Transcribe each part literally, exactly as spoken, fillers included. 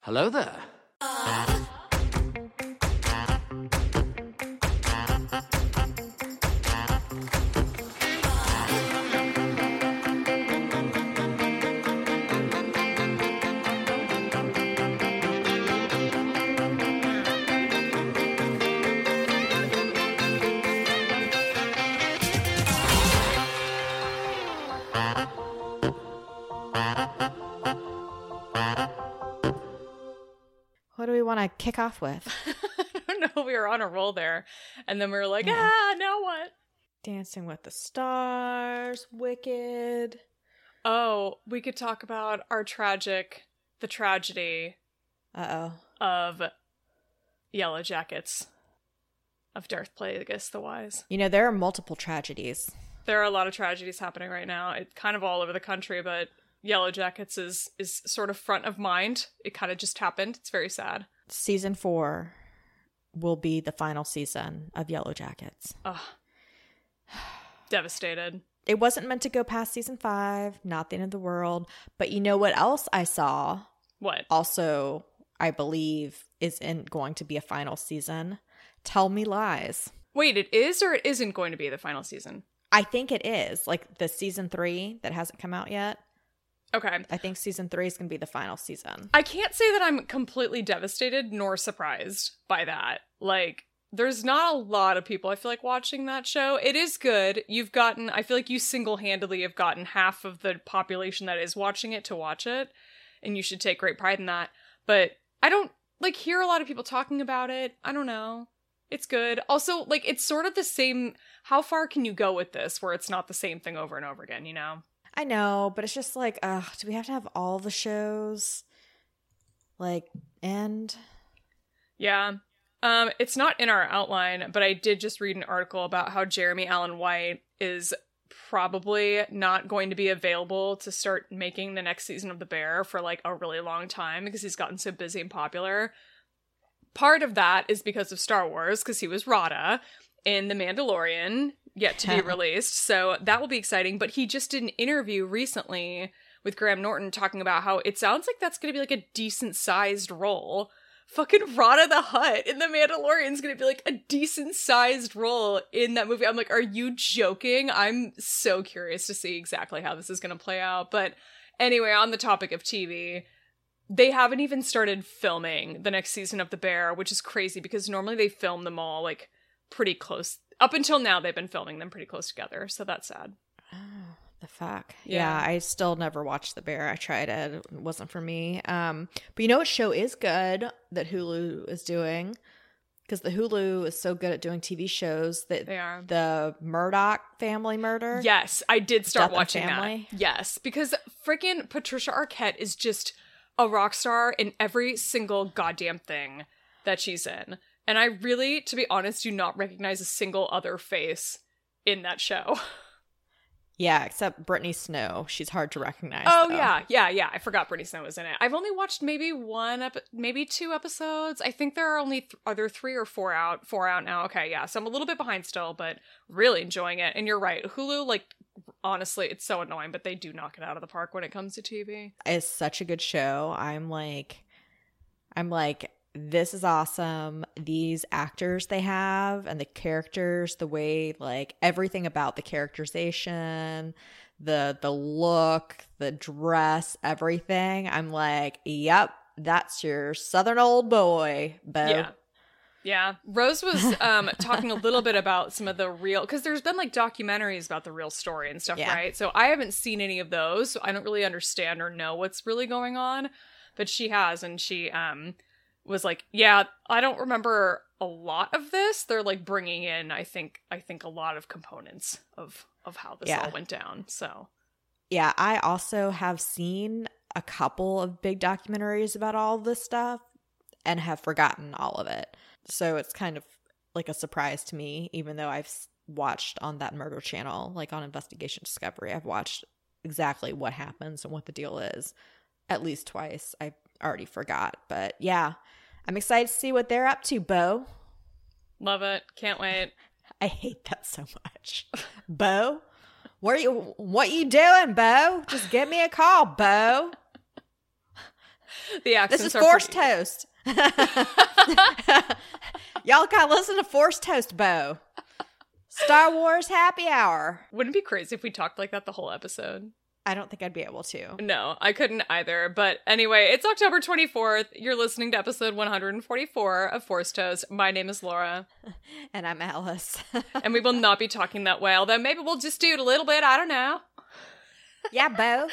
Hello there. What do we want to kick off with? I don't know. We were on a roll there. And then we were like, yeah. ah, now what? Dancing with the Stars, Wicked. Oh, we could talk about our tragic, the tragedy Uh-oh. of Yellow Jackets, of Darth Plagueis the Wise. You know, there are multiple tragedies. There are a lot of tragedies happening right now. It's kind of all over the country, but Yellow Jackets is is sort of front of mind. It kind of just happened. It's very sad. Season four will be the final season of Yellow Jackets. Ugh. Devastated. It wasn't meant to go past season five, not the end of the world. But you know what else I saw? What? Also, I believe isn't going to be a final season. Tell Me Lies. Wait, it is or it isn't going to be the final season? I think it is. Like the season three that hasn't come out yet. Okay. I think season three is going to be the final season. I can't say that I'm completely devastated nor surprised by that. Like, there's not a lot of people, I feel like, watching that show. It is good. You've gotten, I feel like you single-handedly have gotten half of the population that is watching it to watch it. And you should take great pride in that. But I don't, like, hear a lot of people talking about it. I don't know. It's good. Also, like, it's sort of the same, how far can you go with this where it's not the same thing over and over again, you know? I know, but it's just like, uh, do we have to have all the shows, like, end? Yeah. Um, it's not in our outline, but I did just read an article about how Jeremy Allen White is probably not going to be available to start making the next season of The Bear for, like, a really long time because he's gotten so busy and popular. Part of that is because of Star Wars, because he was Rada in The Mandalorian, yet to be released, so that will be exciting. But he just did an interview recently with Graham Norton talking about how it sounds like that's going to be like a decent sized role. Fucking Rada the Hutt in The Mandalorian is going to be like a decent sized role in that movie. I'm like, are you joking? I'm so curious to see exactly how this is going to play out. But anyway, on the topic of T V, they haven't even started filming the next season of The Bear, which is crazy because normally they film them all like pretty close. Up until now, they've been filming them pretty close together, so that's sad. Oh, the fuck. Yeah. Yeah, I still never watched The Bear. I tried it. It wasn't for me. Um, but you know what show is good that Hulu is doing? Because the Hulu is so good at doing T V shows that They are. The Murdoch family murder. Yes, I did start Death and watching Family. that. Yes, because freaking Patricia Arquette is just a rock star in every single goddamn thing that she's in. And I really, to be honest, do not recognize a single other face in that show. Yeah, except Brittany Snow. She's hard to recognize. Oh, though. yeah. Yeah, yeah. I forgot Brittany Snow was in it. I've only watched maybe one, ep- maybe two episodes. I think there are only, th- are there three or four out? Four out now. Okay, yeah. So I'm a little bit behind still, but really enjoying it. And you're right. Hulu, like, honestly, it's so annoying, but they do knock it out of the park when it comes to T V. It's such a good show. I'm like, I'm like, this is awesome. These actors they have and the characters, the way, like, everything about the characterization, the the look, the dress, everything. I'm like, yep, that's your Southern old boy, Bo. Yeah. Yeah. Rose was um, talking a little bit about some of the real, because there's been like documentaries about the real story and stuff, Yeah. right? So I haven't seen any of those, so I don't really understand or know what's really going on, but she has, and she um was like, yeah, I don't remember a lot of this. They're like bringing in, I think, I think a lot of components of of how this Yeah. all went down. So Yeah, I also have seen a couple of big documentaries about all of this stuff and have forgotten all of it. So it's kind of like a surprise to me, even though I've s- watched on that murder channel, like on Investigation Discovery, I've watched exactly what happens and what the deal is at least twice. I already forgot. But yeah, I'm excited to see what they're up to, Bo. love it. Can't wait. I hate that so much. Bo? What are you what you doing, Bo? Just give me a call, Bo. The accents This is are Forced pretty- Toast. Y'all gotta listen to Forced Toast, Bo. Star Wars Happy Hour. Wouldn't it be crazy if we talked like that the whole episode? I don't think I'd be able to. No, I couldn't either. But anyway, it's October twenty-fourth. You're listening to episode one forty-four of Forced Toast. My name is Laura. And I'm Alice. And we will not be talking that way, although maybe we'll just do it a little bit. I don't know. Yeah, Bo.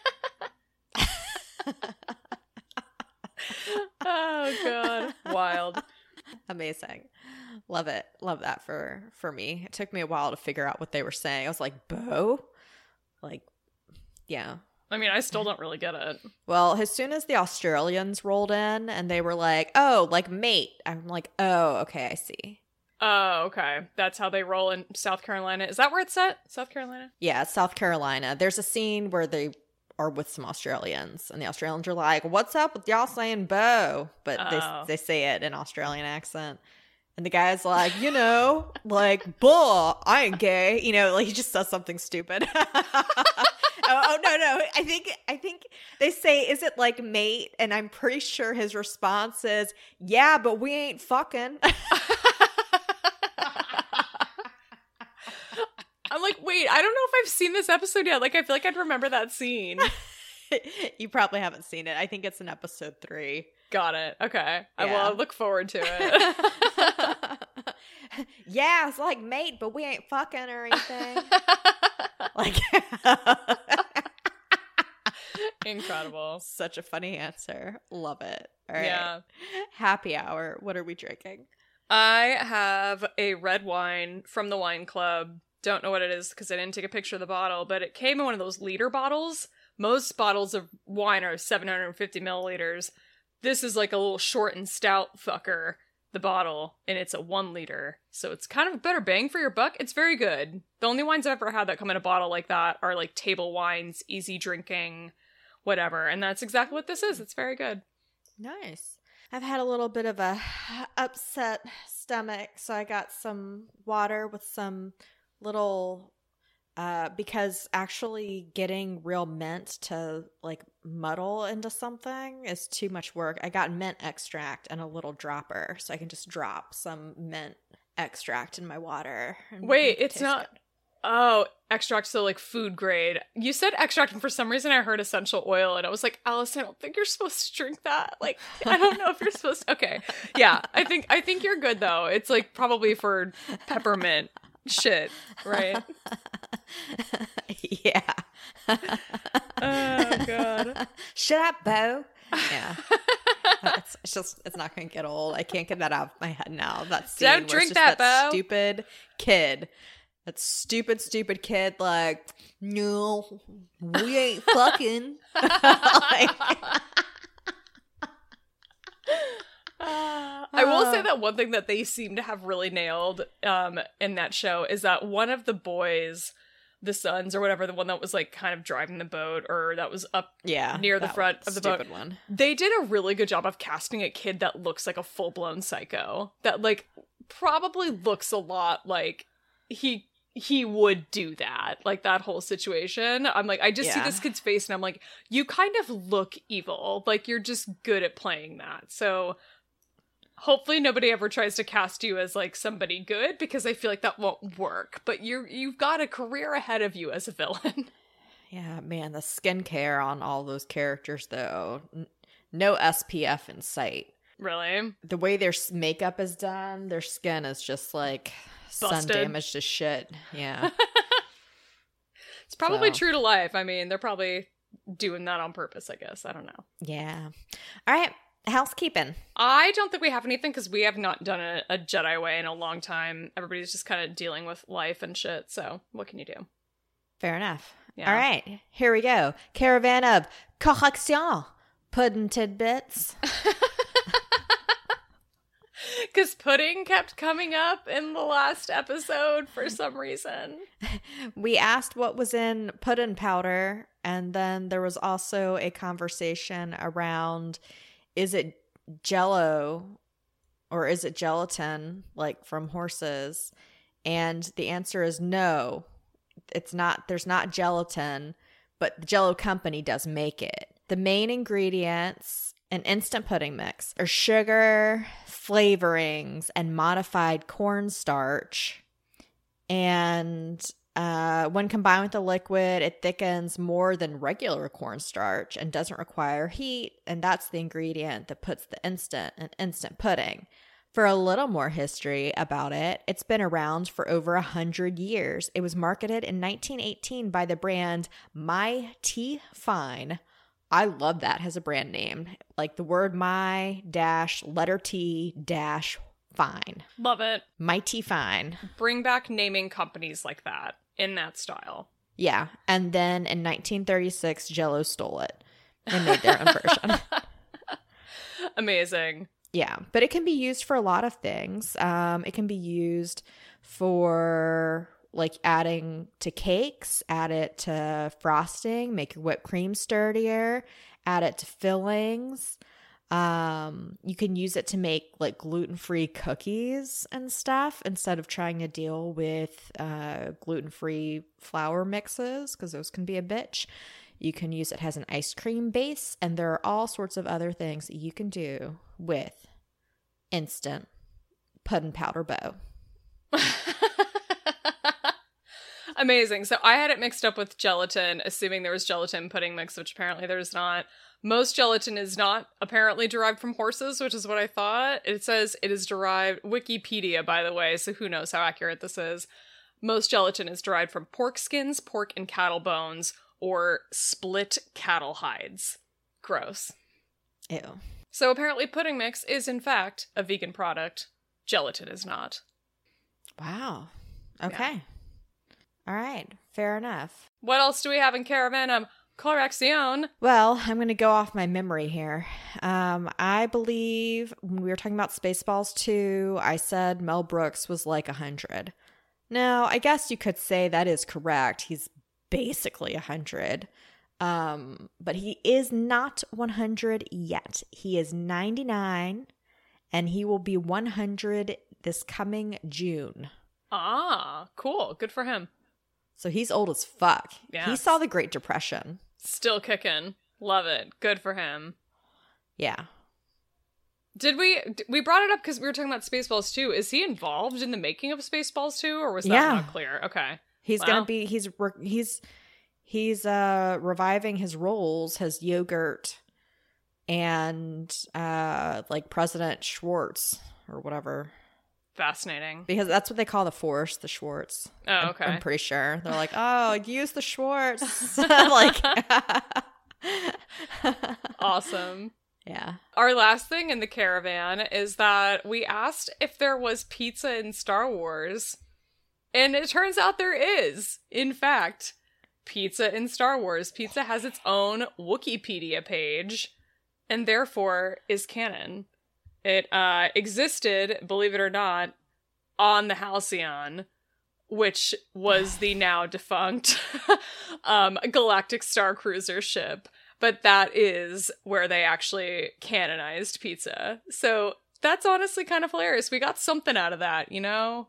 Oh, God. Wild. Amazing. Love it. Love that for, for me. It took me a while to figure out what they were saying. I was like, Bo? Like, yeah. I mean, I still don't really get it. Well, as soon as the Australians rolled in and they were like, oh, like mate. I'm like, oh, okay, I see. Oh, okay. That's how they roll in South Carolina. Is that where it's set? South Carolina? Yeah, it's South Carolina. There's a scene where they are with some Australians, and the Australians are like, what's up with y'all saying Bo? But Oh. they they say it in Australian accent. And the guy's like, you know, like, bull, I ain't gay. You know, like he just says something stupid. oh, oh, no, no. I think I think they say, is it like mate? And I'm pretty sure his response is, yeah, but we ain't fucking. I'm like, wait, I don't know if I've seen this episode yet. Like, I feel like I'd remember that scene. You probably haven't seen it. I think it's in episode three. Got it. Okay. I Yeah. will look forward to it. Yeah, it's like mate, but we ain't fucking or anything. Like, Incredible. such a funny answer. Love it. All right. Yeah. Happy hour. What are we drinking? I have a red wine from the wine club. Don't know what it is because I didn't take a picture of the bottle, but it came in one of those liter bottles. Most bottles of wine are seven hundred fifty milliliters. This is like a little short and stout fucker, the bottle, and it's a one liter. So it's kind of a better bang for your buck. It's very good. The only wines I've ever had that come in a bottle like that are like table wines, easy drinking, whatever. And that's exactly what this is. It's very good. Nice. I've had a little bit of a upset stomach, so I got some water with some little uh because actually getting real mint to like muddle into something is too much work. I got mint extract and a little dropper, so I can just drop some mint extract in my water. and Wait, make it it's taste not- good. Oh, extract, so like food grade. You said extract, and for some reason I heard essential oil, and I was like, Alice, I don't think you're supposed to drink that. Like, I don't know if you're supposed to. Okay, yeah, I think I think you're good though. It's like probably for peppermint shit, right? Yeah. Oh God. Shut up, Bo. Yeah. it's, it's just it's not gonna get old. I can't get that out of my head now. That scene Don't where it's drink just that, that Bo. stupid kid. That stupid, stupid kid, like, no, we ain't fucking. Like, Uh, I will say that one thing that they seem to have really nailed um, in that show is that one of the boys, the sons or whatever, the one that was like kind of driving the boat or that was up yeah, near the that front of the boat, stupid one. they did a really good job of casting a kid that looks like a full-blown psycho. That like probably looks a lot like he he would do that, like that whole situation. I'm like, I just see Yeah. this kid's face and I'm like, you kind of look evil. Like you're just good at playing that. So hopefully nobody ever tries to cast you as like somebody good, because I feel like that won't work. But you're you've got a career ahead of you as a villain. Yeah, man, the skincare on all those characters, though, n- no S P F in sight. Really? The way their s- makeup is done, their skin is just like sun Busted. damaged as shit. Yeah. It's probably So. true to life. I mean, they're probably doing that on purpose, I guess. I don't know. Yeah. All right. Housekeeping. I don't think we have anything because we have not done a, a Jedi way in a long time. Everybody's just kind of dealing with life and shit. So what can you do? Fair enough. Yeah. All right. Here we go. Caravan of correction. Pudding tidbits. Because pudding kept coming up in the last episode for some reason. We asked what was in pudding powder, and then there was also a conversation around, is it Jell-O or is it gelatin, like from horses? And the answer is no. It's not. There's not gelatin, but the Jell-O company does make it. The main ingredients An instant pudding mix are sugar, flavorings, and modified cornstarch. And uh, when combined with the liquid, it thickens more than regular cornstarch and doesn't require heat. And that's the ingredient that puts the instant in instant pudding. For a little more history about it, it's been around for over one hundred years. It was marketed in nineteen eighteen by the brand My Tea Fine. I love that as a brand name. Like the word my dash letter T dash fine. Love it. Mighty Fine. Bring back naming companies like that in that style. Yeah. And then in nineteen thirty-six, Jell-O stole it and made their own version. Amazing. Yeah. But it can be used for a lot of things. Um, it can be used for like adding to cakes, add it to frosting, make your whipped cream sturdier, add it to fillings. Um, you can use it to make like gluten-free cookies and stuff instead of trying to deal with uh, gluten-free flour mixes because those can be a bitch. You can use it as an ice cream base, and there are all sorts of other things that you can do with instant pudding powder bow. Amazing. So I had it mixed up with gelatin, assuming there was gelatin pudding mix, which apparently there's not. Most gelatin is not apparently derived from horses, which is what I thought. It says it is derived, Wikipedia, by the way, so who knows how accurate this is. Most gelatin is derived from pork skins, pork and cattle bones, or split cattle hides. Gross. Ew. So apparently pudding mix is in fact a vegan product. Gelatin is not. Wow. Okay. Yeah. All right. Fair enough. What else do we have in Caravan of Correction? Well, I'm going to go off my memory here. Um, I believe when we were talking about Spaceballs two, I said Mel Brooks was like one hundred. Now, I guess you could say that is correct. He's basically one hundred. Um, but he is not one hundred yet. He is ninety-nine, and he will be one hundred this coming June. Ah, cool. Good for him. So he's old as fuck. Yeah. He saw the Great Depression. Still kicking. Love it. Good for him. Yeah. Did we, we brought it up because we were talking about Spaceballs two. Is he involved in the making of Spaceballs two, or was that Yeah. not clear? Okay. He's Wow. going to be, he's, he's, he's, uh, reviving his roles, his yogurt and, uh, like President Schwartz or whatever. Fascinating. Because that's what they call the Force, the Schwartz. Oh, I'm- okay. I'm, pretty sure. They're like, oh, use the Schwartz. Like, Awesome. yeah. Our last thing in the Caravan is that we asked if there was pizza in Star Wars, and it turns out there is. In fact, pizza in Star Wars. Pizza has its own Wikipedia page, and therefore is canon. It uh, existed, believe it or not, on the Halcyon, which was the now defunct um, Galactic Star Cruiser ship. But that is where they actually canonized pizza. So that's honestly kind of hilarious. We got something out of that, you know?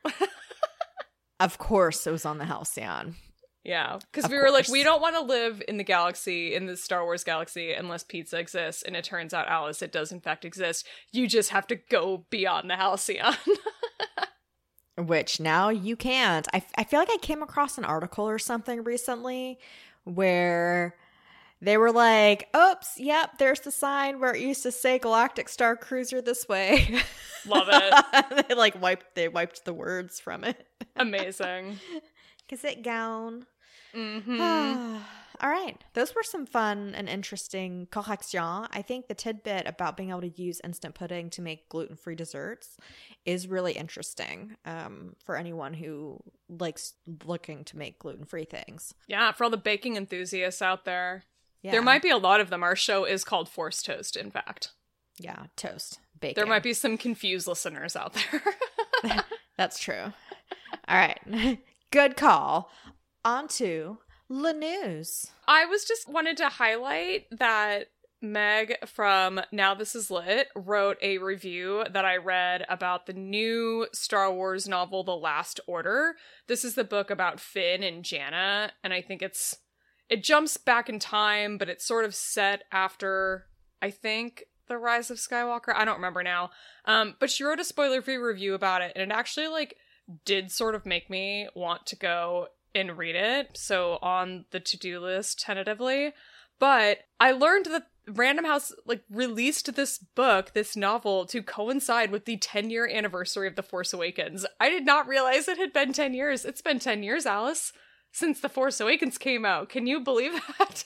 Of course it was on the Halcyon. Yeah, because Of we were like, course. we don't want to live in the galaxy, in the Star Wars galaxy, unless pizza exists. And it turns out, Alice, it does in fact exist. You just have to go beyond the Halcyon. Which now you can't. I, I feel like I came across an article or something recently where they were like, oops, yep, there's the sign where it used to say Galactic Star Cruiser this way. Love it. They like wiped, they wiped the words from it. Amazing. Is it gone? Mm-hmm. All right. Those were some fun and interesting corrections. I think the tidbit about being able to use instant pudding to make gluten-free desserts is really interesting um, for anyone who likes looking to make gluten-free things. Yeah, for all the baking enthusiasts out there. Yeah. There might be a lot of them. Our show is called Forced Toast, in fact. Yeah, toast, bacon. There might be some confused listeners out there. That's true. All right. Good call. On to the news. I was just wanted to highlight that Meg from Now This Is Lit wrote a review that I read about the new Star Wars novel, The Last Order. This is the book about Finn and Janna, and I think it's it jumps back in time, but it's sort of set after I think, The Rise of Skywalker. I don't remember now. Um, but she wrote a spoiler-free review about it, and it actually, like, did sort of make me want to go and read it. So on the to-do list, tentatively. But I learned that Random House, like, released this book, this novel, to coincide with the ten-year anniversary of The Force Awakens. I did not realize it had been ten years. It's been ten years, Alice, since The Force Awakens came out. Can you believe that?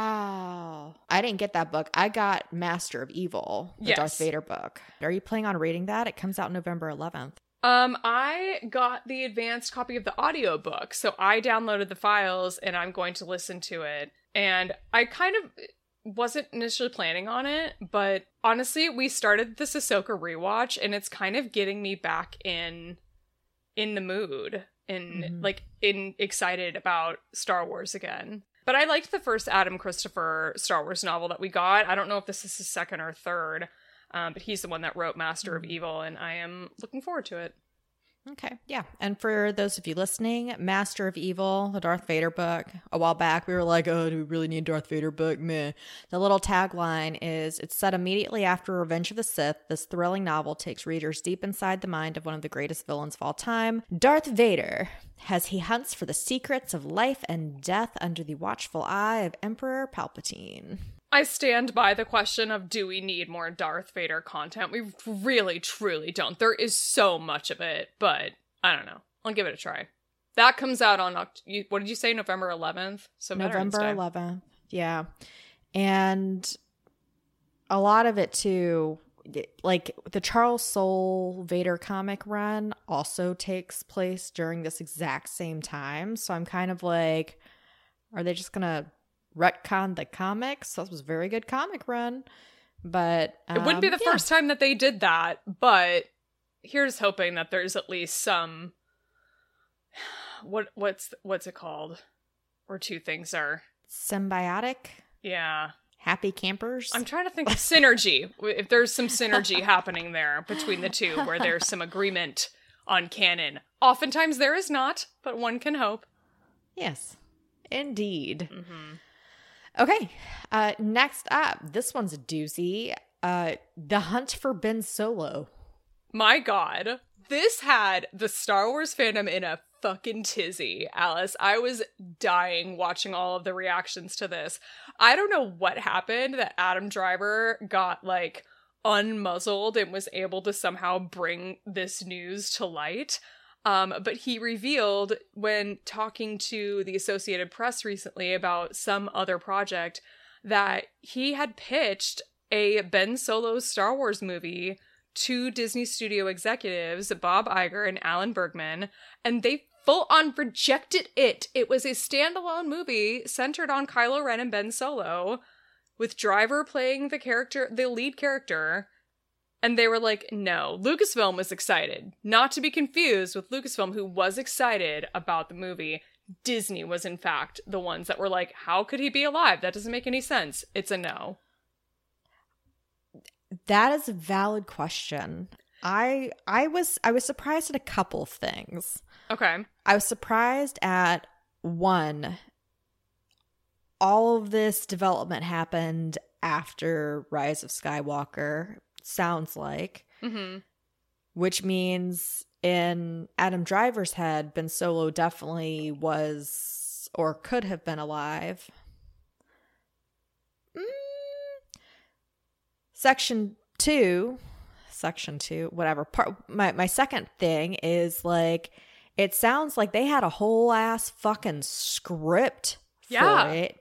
Wow. I didn't get that book. I got Master of Evil, the Yes. Darth Vader book. Are you planning on reading that? It comes out November eleventh. Um, I got the advanced copy of the audiobook, so I downloaded the files and I'm going to listen to it. And I kind of wasn't initially planning on it, but honestly, we started this Ahsoka rewatch and it's kind of getting me back in in the mood and Mhm. like in excited about Star Wars again. But I liked the first Adam Christopher Star Wars novel that we got. I don't know if this is his second or third, um, but he's the one that wrote Master of Evil, and I am looking forward to it. Okay, yeah. And for those of you listening, Master of Evil, the Darth Vader book, a while back, we were like, oh, do we really need a Darth Vader book? Meh. The little tagline is, it's set immediately after Revenge of the Sith. This thrilling novel takes readers deep inside the mind of one of the greatest villains of all time, Darth Vader, as he hunts for the secrets of life and death under the watchful eye of Emperor Palpatine. I stand by the question of, do we need more Darth Vader content? We really, truly don't. There is so much of it, but I don't know. I'll give it a try. That comes out on, Oct- you- what did you say, November eleventh? So Veterans November Day. eleventh. Yeah. And a lot of it too, like the Charles Soule Vader comic run also takes place during this exact same time. So I'm kind of like, are they just going to retcon the comics? That was a very good comic run. But um, It wouldn't be the yeah. first time that they did that, but here's hoping that there's at least some, what what's what's it called? Where two things are. Symbiotic. Yeah. Happy campers. I'm trying to think of synergy. If there's some synergy happening there between the two, where there's some agreement on canon. Oftentimes there is not, but one can hope. Yes, indeed. Mm-hmm. Okay, uh, next up, this one's a doozy. Uh, The Hunt for Ben Solo. My God, this had the Star Wars fandom in a fucking tizzy, Alice. I was dying watching all of the reactions to this. I don't know what happened that Adam Driver got, like, unmuzzled and was able to somehow bring this news to light. Um, but he revealed when talking to the Associated Press recently about some other project that he had pitched a Ben Solo Star Wars movie to Disney studio executives, Bob Iger and Alan Bergman, and they full on rejected it. It was a standalone movie centered on Kylo Ren and Ben Solo, with Driver playing the character, the lead character. And they were like, no. Lucasfilm was excited. Not to be confused with Lucasfilm, who was excited about the movie. Disney was, in fact, the ones that were like, how could he be alive? That doesn't make any sense. It's a no. That is a valid question. I I was I was surprised at a couple of things. Okay. I was surprised at one, all of this development happened after Rise of Skywalker, sounds like. Mm-hmm. Which means in Adam Driver's head, Ben Solo definitely was or could have been alive. Mm. Section two, section two, whatever. Part, my, my second thing is like, it sounds like they had a whole ass fucking script for Yeah. it.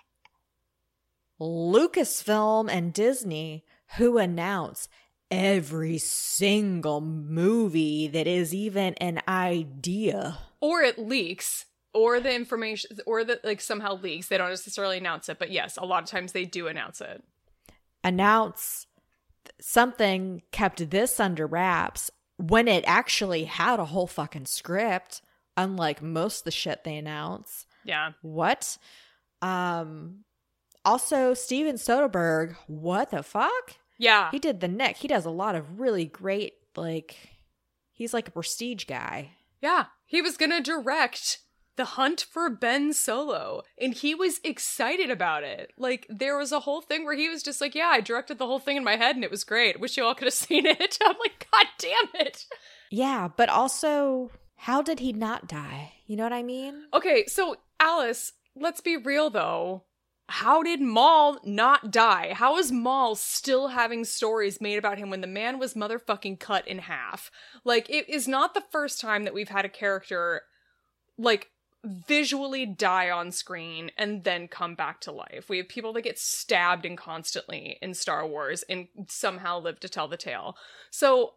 Lucasfilm and Disney, who announce every single movie that is even an idea. Or it leaks. Or the information, or that like somehow leaks. They don't necessarily announce it, but yes, a lot of times they do announce it. Announce something, kept this under wraps when it actually had a whole fucking script, unlike most of the shit they announce. Yeah. What? Um, also, Steven Soderbergh, what the fuck? Yeah. He did the Nick. He does a lot of really great, like, he's like a prestige guy. Yeah. He was gonna direct The Hunt for Ben Solo. And he was excited about it. Like, there was a whole thing where he was just like, yeah, I directed the whole thing in my head and it was great. Wish you all could have seen it. I'm like, God damn it. Yeah, but also, how did he not die? You know what I mean? Okay, so Alice, let's be real though. How did Maul not die? How is Maul still having stories made about him when the man was motherfucking cut in half? Like, it is not the first time that we've had a character, like, visually die on screen and then come back to life. We have people that get stabbed in constantly in Star Wars and somehow live to tell the tale. So,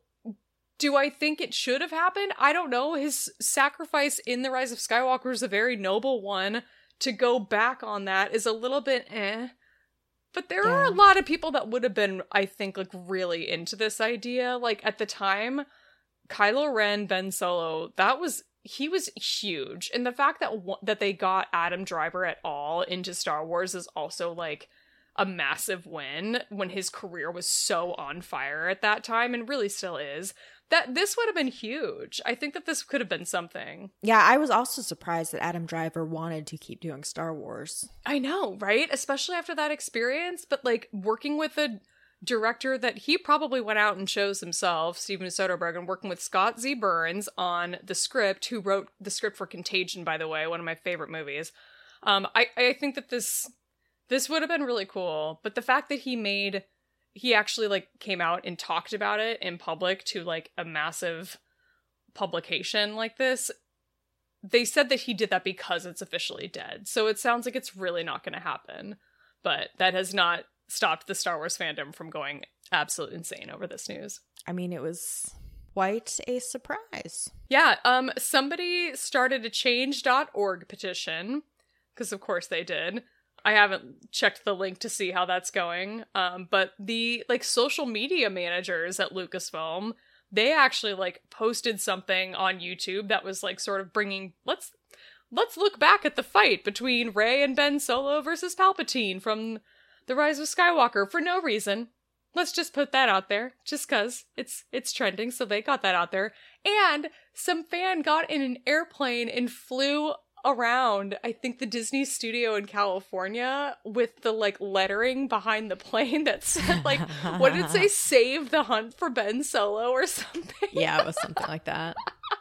do I think it should have happened? I don't know. His sacrifice in The Rise of Skywalker is a very noble one. To go back on that is a little bit eh. But there yeah. are a lot of people that would have been, I think, like, really into this idea. Like, at the time, Kylo Ren, Ben Solo, that was... he was huge. And the fact that w- that they got Adam Driver at all into Star Wars is also, like, a massive win when his career was so on fire at that time, and really still is. That this would have been huge. I think that this could have been something. Yeah, I was also surprised that Adam Driver wanted to keep doing Star Wars. I know, right? Especially after that experience, but, like, working with a director that he probably went out and chose himself, Steven Soderbergh, and working with Scott Z. Burns on the script, who wrote the script for Contagion, by the way, one of my favorite movies. Um, I, I think that this this would have been really cool, but the fact that he made, he actually, like, came out and talked about it in public to, like, a massive publication like this, they said that he did that because it's officially dead. So it sounds like it's really not going to happen, but that has not stopped the Star Wars fandom from going absolutely insane over this news. I mean, it was quite a surprise. Yeah, um, somebody started a change dot org petition, because of course they did. I haven't checked the link to see how that's going, um, but the, like, social media managers at Lucasfilm, they actually, like, posted something on YouTube that was, like, sort of bringing, let's, let's look back at the fight between Rey and Ben Solo versus Palpatine from The Rise of Skywalker for no reason. Let's just put that out there, just cause it's it's trending, so they got that out there. And some fan got in an airplane and flew around, I think, the Disney studio in California with the, like, lettering behind the plane that said, like, what did it say? Save the Hunt for Ben Solo or something? Yeah, it was something like that.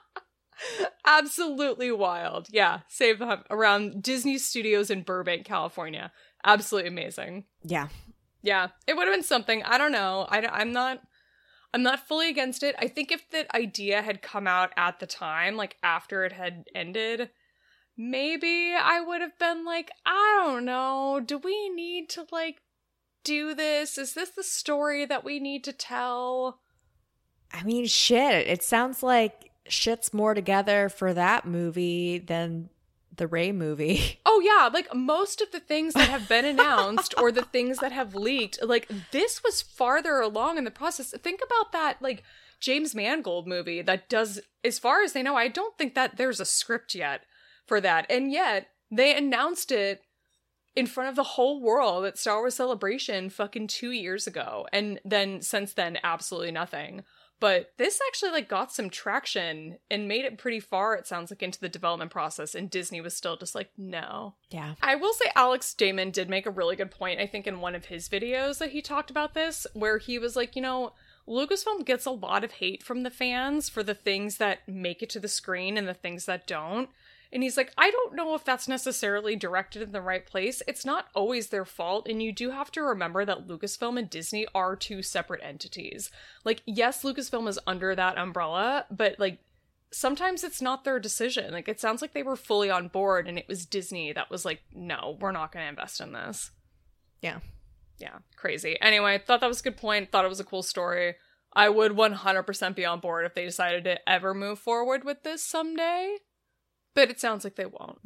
Absolutely wild. Yeah, Save the Hunt around Disney Studios in Burbank, California. Absolutely amazing. Yeah. Yeah, it would have been something. I don't know. I, I'm not I'm not fully against it. I think if the idea had come out at the time, like after it had ended, maybe I would have been like, I don't know. Do we need to, like, do this? Is this the story that we need to tell? I mean, shit. It sounds like shit's more together for that movie than the Rey movie. Oh yeah, like most of the things that have been announced or the things that have leaked, like this was farther along in the process. Think about that, like, James Mangold movie that does, as far as they know, I don't think that there's a script yet for that. And yet they announced it in front of the whole world at Star Wars Celebration fucking two years ago. And then since then, absolutely nothing. But this actually, like, got some traction and made it pretty far, it sounds like, into the development process, and Disney was still just like, no. Yeah. I will say Alex Damon did make a really good point, I think, in one of his videos that he talked about this, where he was like, you know, Lucasfilm gets a lot of hate from the fans for the things that make it to the screen and the things that don't. And he's like, I don't know if that's necessarily directed in the right place. It's not always their fault, and you do have to remember that Lucasfilm and Disney are two separate entities. Like, yes, Lucasfilm is under that umbrella, but, like, sometimes it's not their decision. Like, it sounds like they were fully on board, and it was Disney that was like, no, we're not going to invest in this. Yeah. Yeah, crazy. Anyway, thought that was a good point. Thought it was a cool story. I would one hundred percent be on board if they decided to ever move forward with this someday. But it sounds like they won't.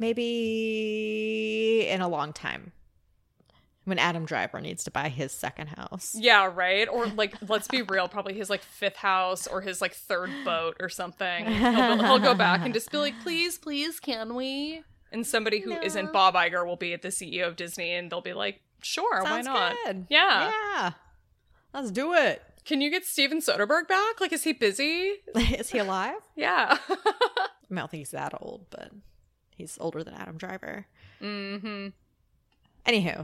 Maybe in a long time. When Adam Driver needs to buy his second house. Yeah, right? Or, like, let's be real, probably his, like, fifth house or his, like, third boat or something. He'll, he'll go back and just be like, please, please, can we? And somebody who no. isn't Bob Iger will be at the C E O of Disney, and they'll be like, sure, Sounds why not? Good. Yeah. Yeah. Let's do it. Can you get Steven Soderbergh back? Like, is he busy? Is he alive? Yeah. I don't think he's that old, but He's older than Adam Driver. Mm-hmm. Anywho,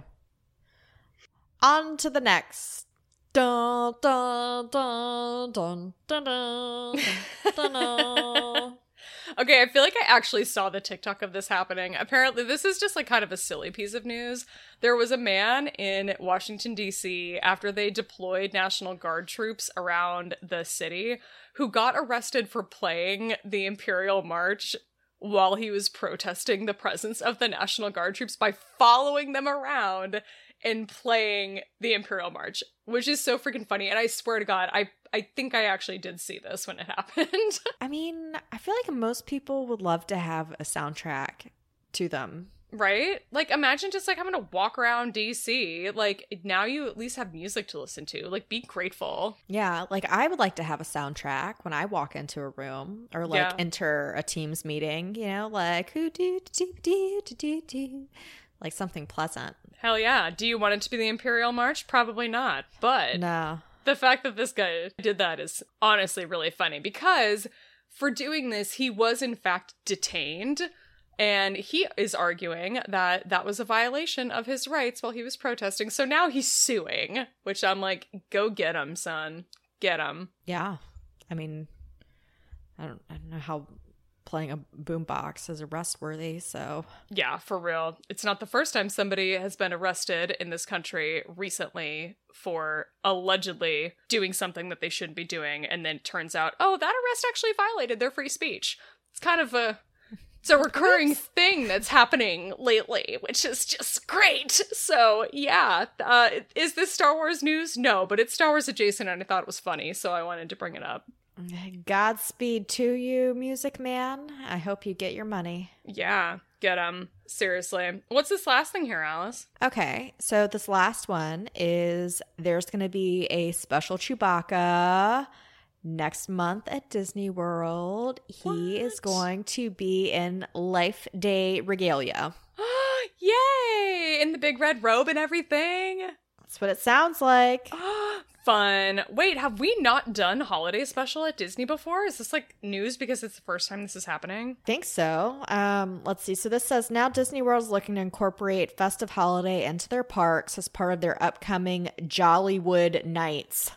on to the next. Dun, dun, dun, dun, dun, dun, dun, dun. Okay, I feel like I actually saw the TikTok of this happening. Apparently, this is just like kind of a silly piece of news. There was a man in Washington, D C, after they deployed National Guard troops around the city, who got arrested for playing the Imperial March while he was protesting the presence of the National Guard troops by following them around and playing the Imperial March, which is so freaking funny. And I swear to God, I I think I actually did see this when it happened. I mean, I feel like most people would love to have a soundtrack to them. Right? Like, imagine just, like, having to walk around D C. Like, now you at least have music to listen to. Like, be grateful. Yeah, like, I would like to have a soundtrack when I walk into a room or, like, Yeah. enter a Teams meeting, you know, like, who do do do do do do, like something pleasant. Hell yeah. Do you want it to be the Imperial March? Probably not. But No. the fact that this guy did that is honestly really funny, because for doing this, he was in fact detained. And he is arguing that that was a violation of his rights while he was protesting. So now he's suing, which I'm like, go get him, son. Get him. Yeah. I mean, I don't, I don't know how playing a boombox is arrest worthy, so. Yeah, for real. It's not the first time somebody has been arrested in this country recently for allegedly doing something that they shouldn't be doing. And then turns out, oh, that arrest actually violated their free speech. It's kind of a... It's a recurring thing that's happening lately, which is just great. So, yeah. Uh, is this Star Wars news? No, but it's Star Wars adjacent, and I thought it was funny, so I wanted to bring it up. Godspeed to you, Music Man. I hope you get your money. Yeah, get 'em. Seriously. What's this last thing here, Alice? Okay, so this last one is there's going to be a special Chewbacca next month at Disney World. What? He is going to be in Life Day regalia. Yay! In the big red robe and everything. That's what it sounds like. Fun. Wait, have we not done holiday special at Disney before? Is this like news because it's the first time this is happening? Think so. Um, let's see. So this says now Disney World is looking to incorporate festive holiday into their parks as part of their upcoming Jollywood Nights.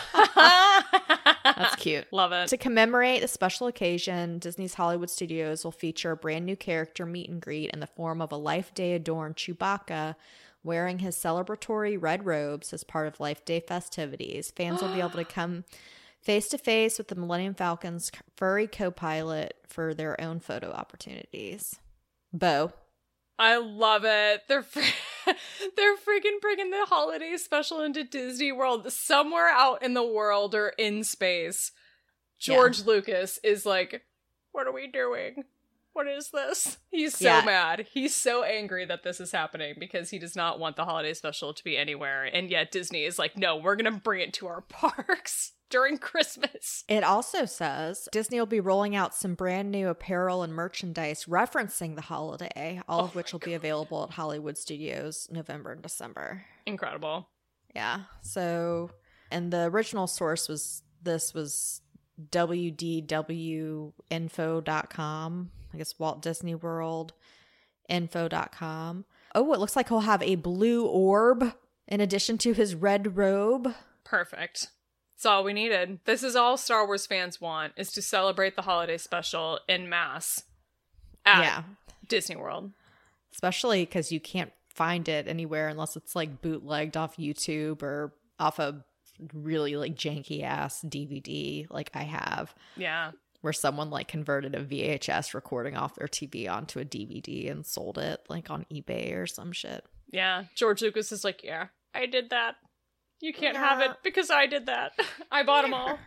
That's cute. Love it. To commemorate the special occasion, Disney's Hollywood Studios will feature a brand new character meet and greet in the form of a Life Day adorned Chewbacca wearing his celebratory red robes as part of Life Day festivities. Fans will be able to come face to face with the Millennium Falcon's furry co-pilot for their own photo opportunities. Bo. I love it. They're fr- they're freaking bringing the holiday special into Disney World. Somewhere out in the world or in space, George yeah. Lucas is like, what are we doing? What is this? He's so yeah. mad. He's so angry that this is happening because he does not want the holiday special to be anywhere. And yet Disney is like, no, we're going to bring it to our parks during Christmas. It also says Disney will be rolling out some brand new apparel and merchandise referencing the holiday, all oh of which will God. be available at Hollywood Studios November and December. Incredible. Yeah. So, and the original source was, this was W D W info dot com. I guess Walt Disney World info dot com. Oh, it looks like he'll have a blue orb in addition to his red robe. Perfect. That's all we needed. This is all Star Wars fans want, is to celebrate the holiday special en masse at yeah. Disney World. Especially because you can't find it anywhere unless it's like bootlegged off YouTube or off a really like janky ass D V D like I have. Yeah. Where someone like converted a V H S recording off their T V onto a D V D and sold it like on eBay or some shit. Yeah. George Lucas is like, yeah, I did that. You can't yeah. have it because I did that. I bought them all.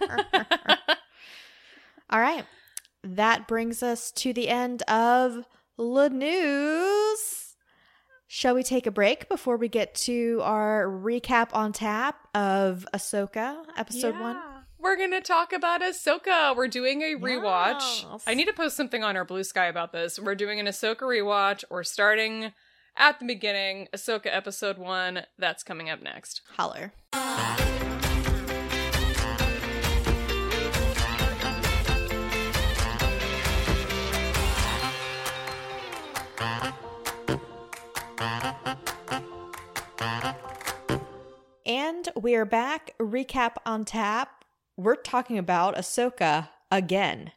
All right. That brings us to the end of the news. Shall we take a break before we get to our recap on tap of Ahsoka episode yeah. one? We're going to talk about Ahsoka. We're doing a rewatch. Yes. I need to post something on our Blue Sky about this. We're doing an Ahsoka rewatch. We're starting at the beginning. Ahsoka episode one. That's coming up next. Holler. we are back. Recap on tap. We're talking about Ahsoka again.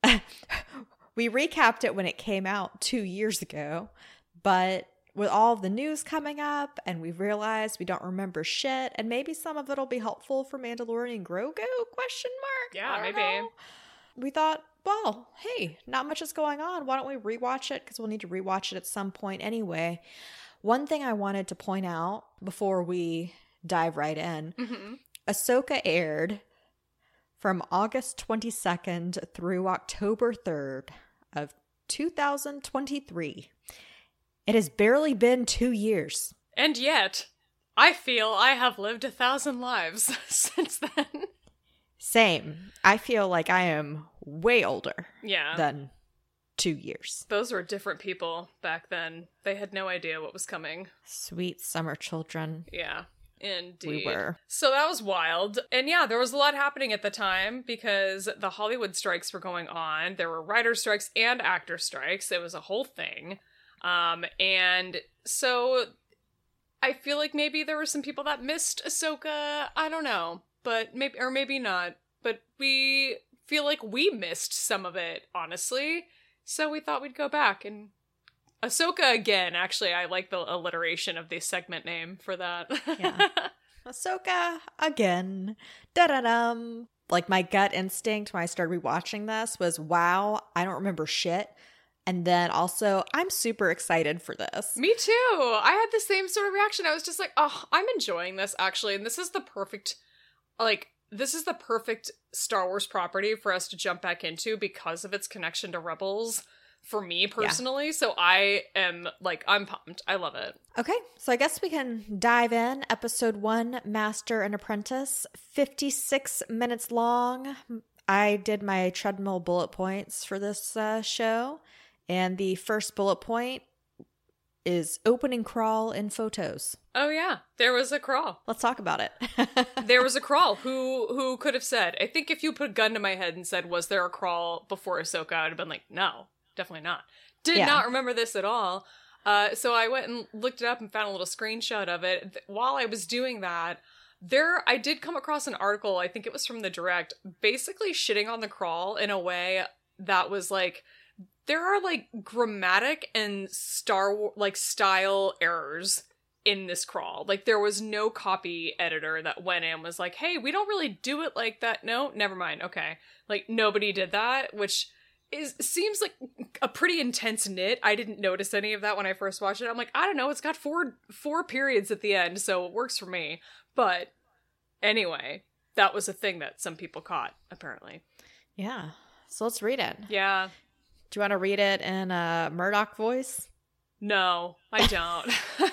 We recapped it when it came out two years ago, but with all of the news coming up and we realized we don't remember shit, and maybe some of it'll be helpful for Mandalorian Grogu, question mark? Yeah, maybe. Know. We thought, well, hey, not much is going on. Why don't we rewatch it? Because we'll need to rewatch it at some point anyway. One thing I wanted to point out before we dive right in, mm-hmm. Ahsoka aired from August twenty-second through October third of two thousand twenty-three. It has barely been two years. And yet, I feel I have lived a thousand lives since then. Same. I feel like I am way older yeah. than two years. Those were different people back then. They had no idea what was coming. Sweet summer children. Yeah, indeed. We were. So that was wild. And yeah, there was a lot happening at the time because the Hollywood strikes were going on. There were writer strikes and actor strikes. It was a whole thing. Um, and so I feel like maybe there were some people that missed Ahsoka. I don't know, but maybe, or maybe not, but we feel like we missed some of it, honestly. So we thought we'd go back and Ahsoka again. Actually, I like the alliteration of the segment name for that. Yeah. Ahsoka again. Da-da-dum. Like my gut instinct when I started rewatching this was, wow, I don't remember shit. And then also, I'm super excited for this. Me too. I had the same sort of reaction. I was just like, oh, I'm enjoying this, actually. And this is the perfect, like, this is the perfect Star Wars property for us to jump back into because of its connection to Rebels, for me personally. Yeah. So I am, like, I'm pumped. I love it. Okay, so I guess we can dive in. Episode one, Master and Apprentice, fifty-six minutes long. I did my treadmill bullet points for this uh, show. And the first bullet point is opening crawl in photos. Oh yeah, there was a crawl. Let's talk about it. There was a crawl. Who who could have said? I think if you put a gun to my head and said, was there a crawl before Ahsoka, I would have been like, no, definitely not. Did yeah. not remember this at all. Uh, so I went and looked it up and found a little screenshot of it. While I was doing that, there I did come across an article, I think it was from the Direct, basically shitting on the crawl in a way that was like, there are, like, grammatic and Star Wars, like, style errors in this crawl. Like, there was no copy editor that went in and was like, hey, we don't really do it like that. No, never mind. Okay. Like, nobody did that, which is seems like a pretty intense nit. I didn't notice any of that when I first watched it. I'm like, I don't know. It's got four four periods at the end, so it works for me. But anyway, that was a thing that some people caught, apparently. Yeah. So let's read it. Yeah. Do you want to read it in a Murdoch voice? No, I don't.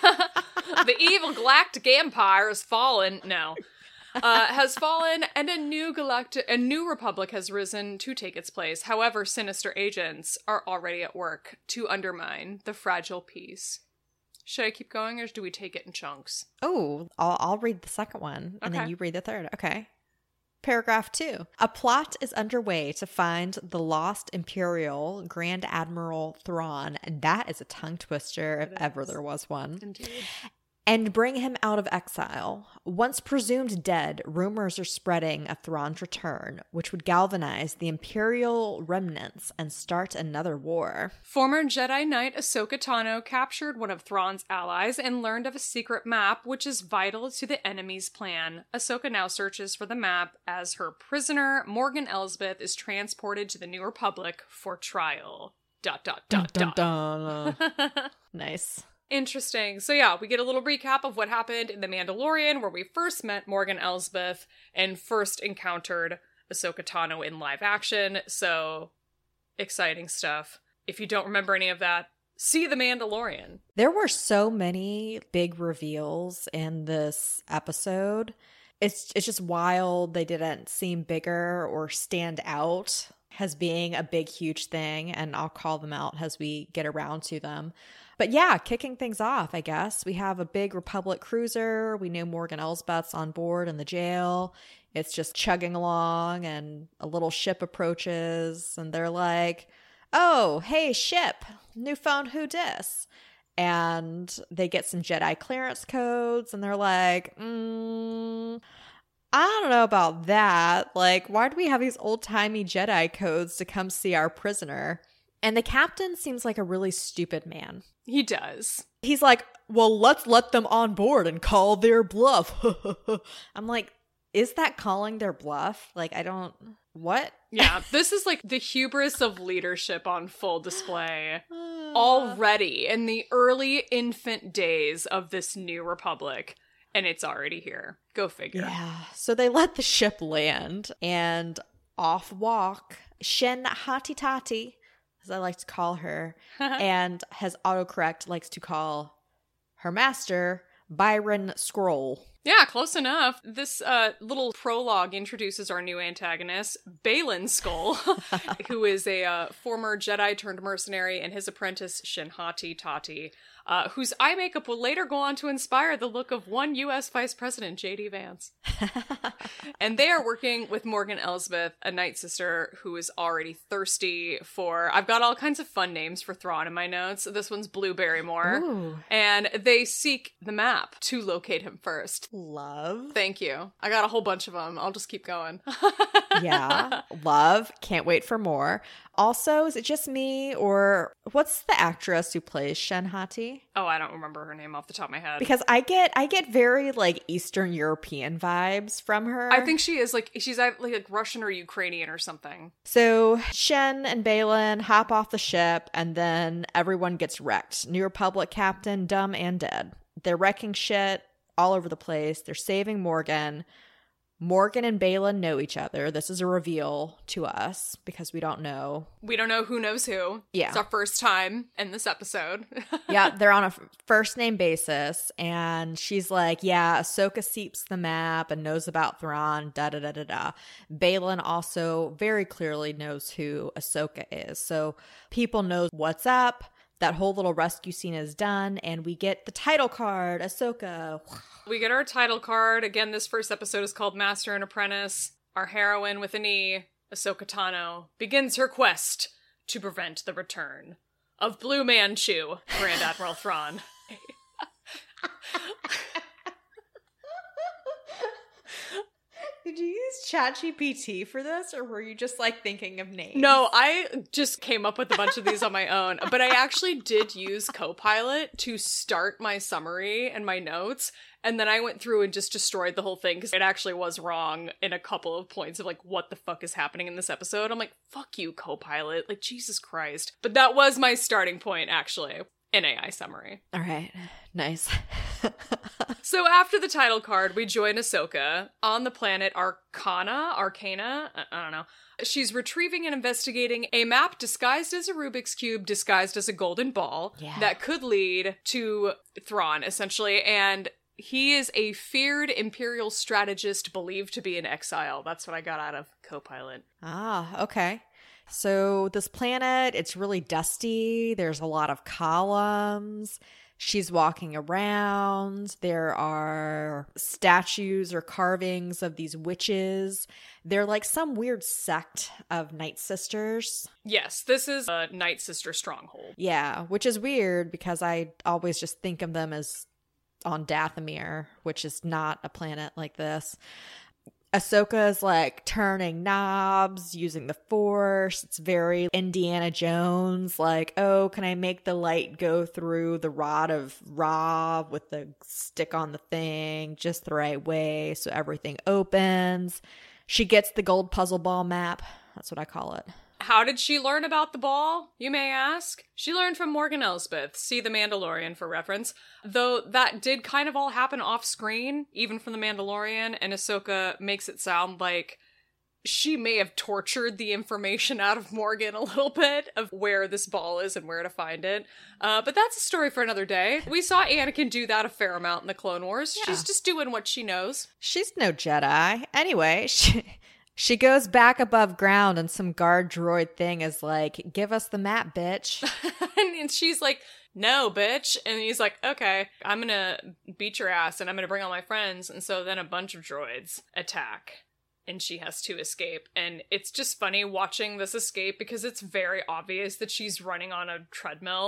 The evil galactic empire has fallen. No. Uh, has fallen, and a new galactic, a new republic has risen to take its place. However, sinister agents are already at work to undermine the fragile peace. Should I keep going, or do we take it in chunks? Oh, I'll, I'll read the second one, and okay. then you read the third. Okay. Paragraph two. A plot is underway to find the lost Imperial Grand Admiral Thrawn, and that is a tongue twister if ever there was one. Indeed. And bring him out of exile. Once presumed dead, rumors are spreading of Thrawn's return, which would galvanize the Imperial remnants and start another war. Former Jedi Knight Ahsoka Tano captured one of Thrawn's allies and learned of a secret map which is vital to the enemy's plan. Ahsoka now searches for the map as her prisoner, Morgan Elsbeth, is transported to the New Republic for trial. Dot, dot, dot, dun, dot. Dun, dun. Nice. Interesting. So yeah, we get a little recap of what happened in The Mandalorian, where we first met Morgan Elsbeth and first encountered Ahsoka Tano in live action. So, exciting stuff. If you don't remember any of that, see The Mandalorian. There were so many big reveals in this episode. It's it's just wild they didn't seem bigger or stand out as being a big, huge thing, and I'll call them out as we get around to them. But yeah, kicking things off, I guess. We have a big Republic cruiser. We know Morgan Elsbeth's on board in the jail. It's just chugging along, and a little ship approaches, and they're like, oh, hey, ship, new phone, who dis? and they get some Jedi clearance codes, and they're like, mm, I don't know about that. Like, why do we have these old-timey Jedi codes to come see our prisoner? And the captain seems like a really stupid man. He does. He's like, well, let's let them on board and call their bluff. I'm like, is that calling their bluff? Like, I don't... What? Yeah, this is like the hubris of leadership on full display already in the early infant days of this new republic. And it's already here. Go figure. Yeah. So they let the ship land and off walk Shin Hatitati, as I like to call her, and as autocorrect likes to call her master, Byron Scroll. Yeah, close enough. This uh, little prologue introduces our new antagonist, Baylan Skoll, who is a uh, former Jedi turned mercenary, and his apprentice, Shin Hatitati, uh, whose eye makeup will later go on to inspire the look of one U S Vice President, J D Vance. And they are working with Morgan Elsbeth, a Night Sister who is already thirsty for... I've got all kinds of fun names for Thrawn in my notes. This one's Blue Barrymore. Ooh. And they seek the map to locate him first. Love. Thank you. I got a whole bunch of them. I'll just keep going. Yeah. Love. Can't wait for more. Also, is it just me, or what's the actress who plays Shin Hati? Oh, I don't remember her name off the top of my head. Because I get I get very like Eastern European vibes from her. I think she is like she's like, like Russian or Ukrainian or something. So Shin and Baylan hop off the ship, and then everyone gets wrecked. New Republic captain, dumb and dead. They're wrecking shit all over the place. They're saving Morgan. Morgan and Baylan know each other. This is a reveal to us because we don't know. We don't know who knows who. Yeah. It's our first time in this episode. Yeah, they're on a first name basis, and she's like, yeah, Ahsoka seeps the map and knows about Thrawn, da da da da da. Baylan also very clearly knows who Ahsoka is. So people know what's up. That whole little rescue scene is done, and we get the title card, Ahsoka. We get our title card. Again, this first episode is called Master and Apprentice. Our heroine with an E, Ahsoka Tano, begins her quest to prevent the return of Blue Manchu, Grand Admiral Thrawn. Did you use ChatGPT for this, or were you just like thinking of names? No, I just came up with a bunch of these on my own, but I actually did use Copilot to start my summary and my notes, and then I went through and just destroyed the whole thing because it actually was wrong in a couple of points of like, what the fuck is happening in this episode? I'm like, fuck you, Copilot. Like, Jesus Christ. But that was my starting point, actually. An A I summary. All right. Nice. So after the title card, we join Ahsoka on the planet Arcana, Arcana, I, I don't know. She's retrieving and investigating a map disguised as a Rubik's Cube, disguised as a golden ball, yeah. that could lead to Thrawn, essentially, and he is a feared Imperial strategist believed to be in exile. That's what I got out of Copilot. Ah, okay. So this planet, it's really dusty. There's a lot of columns. She's walking around. There are statues or carvings of these witches. They're like some weird sect of Night Sisters. Yes, this is a Night Sister stronghold. Yeah, which is weird because I always just think of them as on Dathomir, which is not a planet like this. Ahsoka is like turning knobs, using the Force. It's very Indiana Jones, like, oh, can I make the light go through the rod of Ra with the stick on the thing just the right way so everything opens. She gets the gold puzzle ball map. That's what I call it. How did she learn about the ball, you may ask? She learned from Morgan Elsbeth, see The Mandalorian for reference, though that did kind of all happen off-screen, even from The Mandalorian, and Ahsoka makes it sound like she may have tortured the information out of Morgan a little bit of where this ball is and where to find it. Uh, but that's a story for another day. We saw Anakin do that a fair amount in the Clone Wars. Yeah. She's just doing what she knows. She's no Jedi. Anyway, she... She goes back above ground and some guard droid thing is like, give us the map, bitch. And she's like, no, bitch. And he's like, okay, I'm gonna beat your ass and I'm gonna bring all my friends. And so then a bunch of droids attack and she has to escape. And it's just funny watching this escape because it's very obvious that she's running on a treadmill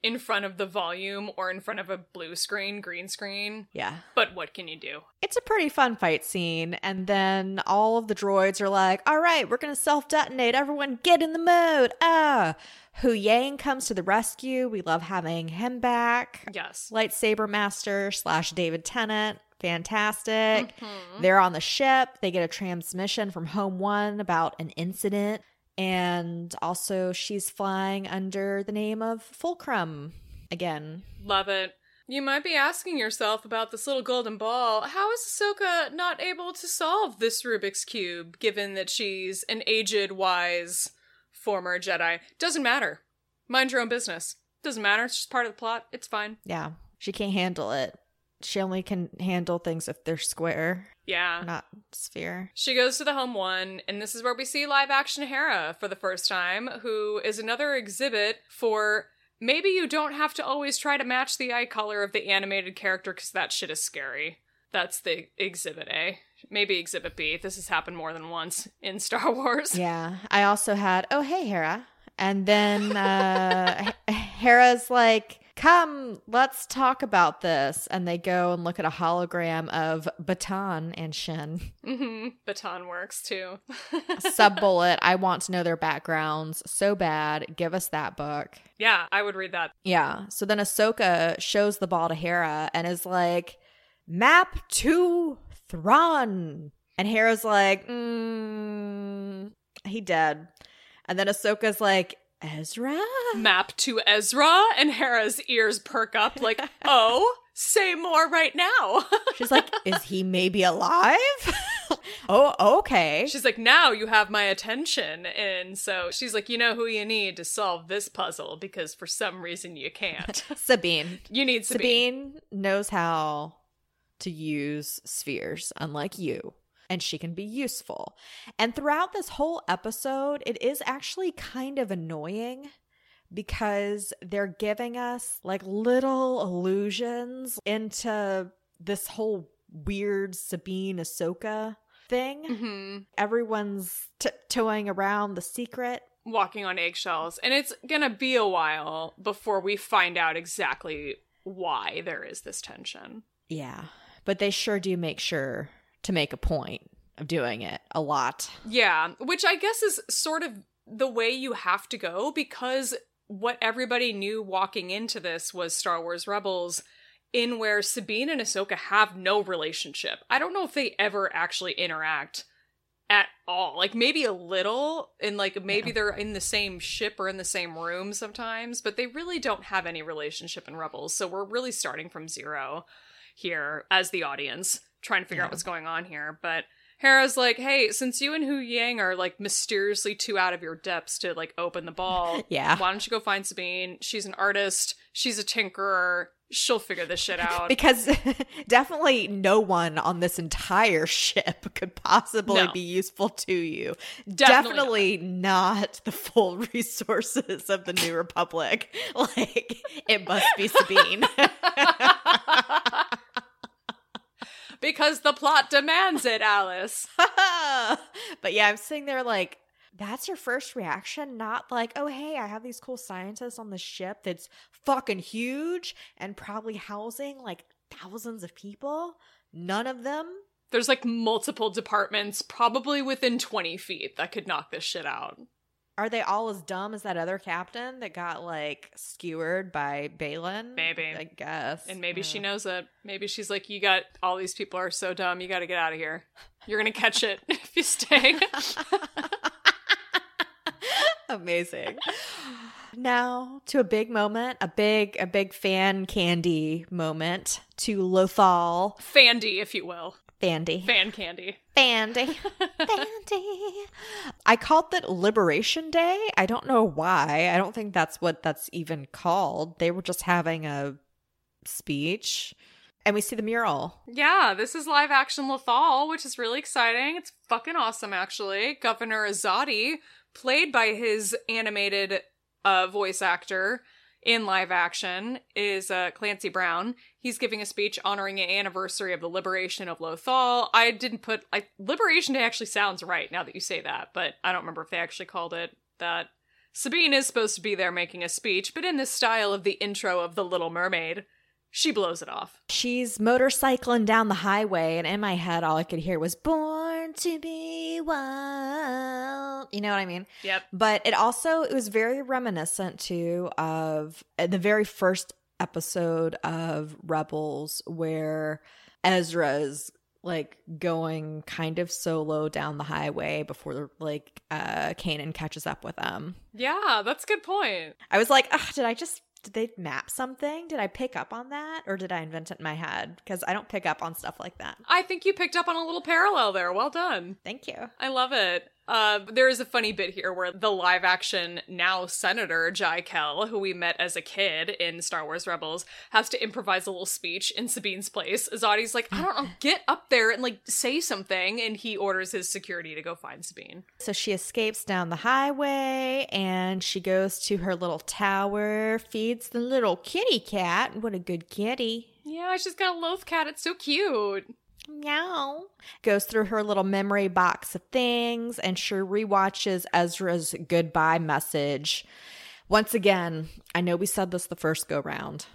in front of the volume or in front of a blue screen, green screen. Yeah. But what can you do? It's a pretty fun fight scene. And then all of the droids are like, all right, we're going to self-detonate. Everyone get in the mode. Ah. Hu Yang comes to the rescue. We love having him back. Yes. Lightsaber Master slash David Tennant. Fantastic. Mm-hmm. They're on the ship. They get a transmission from Home One about an incident. And also she's flying under the name of Fulcrum again. Love it. You might be asking yourself about this little golden ball. How is Ahsoka not able to solve this Rubik's Cube, given that she's an aged, wise, former Jedi? Doesn't matter. Mind your own business. Doesn't matter. It's just part of the plot. It's fine. Yeah. She can't handle it. She only can handle things if they're square. Yeah. Not sphere. She goes to the Home One, and this is where we see live action Hera for the first time, who is another exhibit for maybe you don't have to always try to match the eye color of the animated character because that shit is scary. That's the exhibit A. Maybe exhibit B. This has happened more than once in Star Wars. Yeah. I also had, oh, hey, Hera. And then uh, Hera's like, come, let's talk about this. And they go and look at a hologram of Baton and Shin. Mm-hmm. Baton works too. Sub-bullet, I want to know their backgrounds so bad. Give us that book. Yeah, I would read that. Yeah. So then Ahsoka shows the ball to Hera and is like, map to Thrawn. And Hera's like, mm, he dead. And then Ahsoka's like, Ezra? Map to Ezra, and Hera's ears perk up like, oh, say more right now. She's like, is he maybe alive? Oh, okay. She's like, now you have my attention. And so she's like, you know who you need to solve this puzzle because for some reason you can't. Sabine. You need Sabine. Sabine knows how to use spheres, unlike you. And she can be useful. And throughout this whole episode, it is actually kind of annoying because they're giving us like little allusions into this whole weird Sabine Ahsoka thing. Mm-hmm. Everyone's tiptoeing around the secret. Walking on eggshells. And it's gonna be a while before we find out exactly why there is this tension. Yeah. But they sure do make sure to make a point of doing it a lot. Yeah, which I guess is sort of the way you have to go because what everybody knew walking into this was Star Wars Rebels, in where Sabine and Ahsoka have no relationship. I don't know if they ever actually interact at all. Like maybe a little, and like maybe yeah. they're in the same ship or in the same room sometimes, but they really don't have any relationship in Rebels. So we're really starting from zero here as the audience, trying to figure yeah. out what's going on here. But Hera's like, hey, since you and Hu Yang are like mysteriously too out of your depths to like open the ball, yeah. why don't you go find Sabine? She's an artist. She's a tinkerer. She'll figure this shit out. Because definitely no one on this entire ship could possibly no. be useful to you. Definitely, definitely not. not the full resources of the New Republic. Like, it must be Sabine. Because the plot demands it, Alice. But yeah, I'm sitting there like, that's your first reaction? Not like, oh, hey, I have these cool scientists on the ship that's fucking huge and probably housing like thousands of people. None of them. There's like multiple departments, probably within twenty feet, that could knock this shit out. Are they all as dumb as that other captain that got, like, skewered by Baylan? Maybe. I guess. And maybe yeah. she knows it. Maybe she's like, you got, all these people are so dumb, you gotta get out of here. You're gonna catch it if you stay. Amazing. Now, to a big moment, a big, a big fan candy moment to Lothal. Fandy, if you will. Fandy. Fan candy. Fandy. Fandy. I called it Liberation Day. I don't know why. I don't think that's what that's even called. They were just having a speech. And we see the mural. Yeah, this is live action Lothal, which is really exciting. It's fucking awesome, actually. Governor Azadi, played by his animated uh, voice actor in live action, is uh, Clancy Brown. He's giving a speech honoring an anniversary of the liberation of Lothal. I didn't put... like Liberation Day actually sounds right now that you say that, but I don't remember if they actually called it that. Sabine is supposed to be there making a speech, but in the style of the intro of The Little Mermaid, she blows it off. She's motorcycling down the highway, and in my head, all I could hear was "Born to be wild." You know what I mean? Yep. But it also, it was very reminiscent, too, of the very first episode of Rebels, where Ezra's like going kind of solo down the highway before like uh Kanan catches up with them. Yeah, that's a good point. I was like, ugh, did I just did they map something? Did I pick up on that, or did I invent it in my head? Because I don't pick up on stuff like that. I think you picked up on a little parallel there. Well done. Thank you. I love it. Uh, there is a funny bit here where the live action now Senator Jai Kell, who we met as a kid in Star Wars Rebels, has to improvise a little speech in Sabine's place. Azadi's like, I don't know, get up there and like say something. And he orders his security to go find Sabine. So she escapes down the highway and she goes to her little tower, feeds the little kitty cat. What a good kitty. Yeah, she's got a loath cat. It's so cute. Meow. Goes through her little memory box of things, and she rewatches Ezra's goodbye message. Once again, I know we said this the first go round.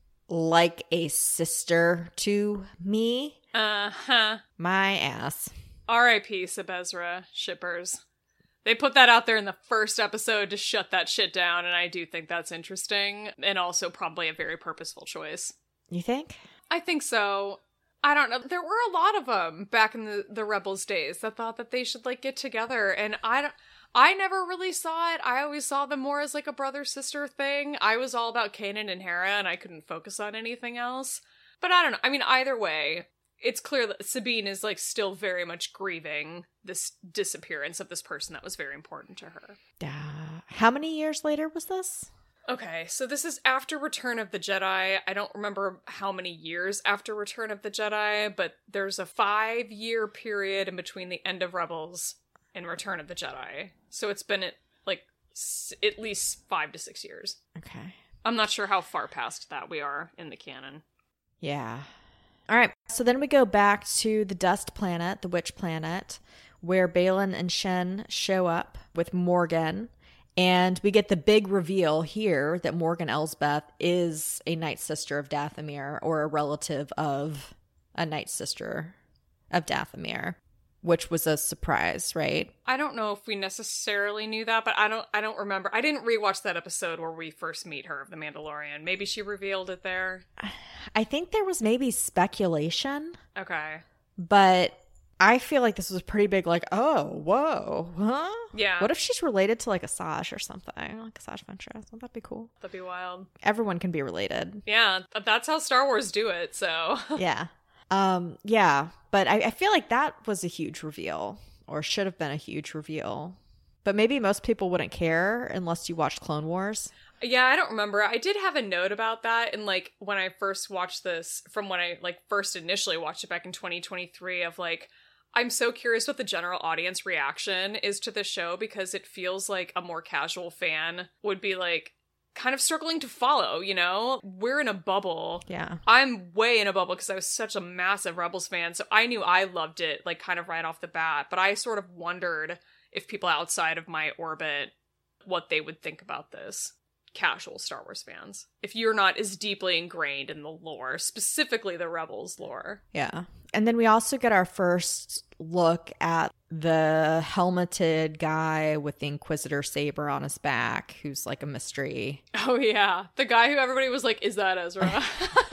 Like a sister to me. Uh-huh. My ass. R I P Sib Ezra shippers. They put that out there in the first episode to shut that shit down, and I do think that's interesting, and also probably a very purposeful choice. You think? I think so. I don't know. There were a lot of them back in the, the Rebels days that thought that they should like get together, and I don't. I never really saw it. I always saw them more as like a brother-sister thing. I was all about Kanan and Hera, and I couldn't focus on anything else. But I don't know. I mean, either way, it's clear that Sabine is like still very much grieving this disappearance of this person that was very important to her. Uh, how many years later was this? Okay, so this is after Return of the Jedi. I don't remember how many years after Return of the Jedi, but there's a five-year period in between the end of Rebels and Return of the Jedi. So it's been at, like, s- at least five to six years. Okay. I'm not sure how far past that we are in the canon. Yeah. All right, so then we go back to the Dust Planet, the Witch Planet, where Baylan and Shen show up with Morgan. And we get the big reveal here that Morgan Elsbeth is a Night Sister of Dathomir, or a relative of a Night Sister of Dathomir, which was a surprise, right? I don't know if we necessarily knew that, but I don't I don't remember. I didn't rewatch that episode where we first meet her of The Mandalorian. Maybe she revealed it there. I think there was maybe speculation. Okay. But I feel like this was pretty big, like, oh, whoa, huh? Yeah. What if she's related to, like, Asajj or something? Like Asajj Ventress. Wouldn't that be cool? That'd be wild. Everyone can be related. Yeah, that's how Star Wars do it, so. Yeah. Um, yeah. But I, I feel like that was a huge reveal, or should have been a huge reveal. But maybe most people wouldn't care unless you watched Clone Wars. Yeah, I don't remember. I did have a note about that, and like when I first watched this, from when I like first initially watched it back in twenty twenty-three, of like, I'm so curious what the general audience reaction is to this show, because it feels like a more casual fan would be like kind of struggling to follow, you know? We're in a bubble. Yeah. I'm way in a bubble because I was such a massive Rebels fan, so I knew I loved it, like kind of right off the bat, but I sort of wondered if people outside of my orbit, what they would think about this. Casual Star Wars fans. If you're not as deeply ingrained in the lore, specifically the Rebels lore. Yeah. And then we also get our first look at the helmeted guy with the Inquisitor saber on his back, who's like a mystery. Oh yeah. The guy who everybody was like, is that Ezra?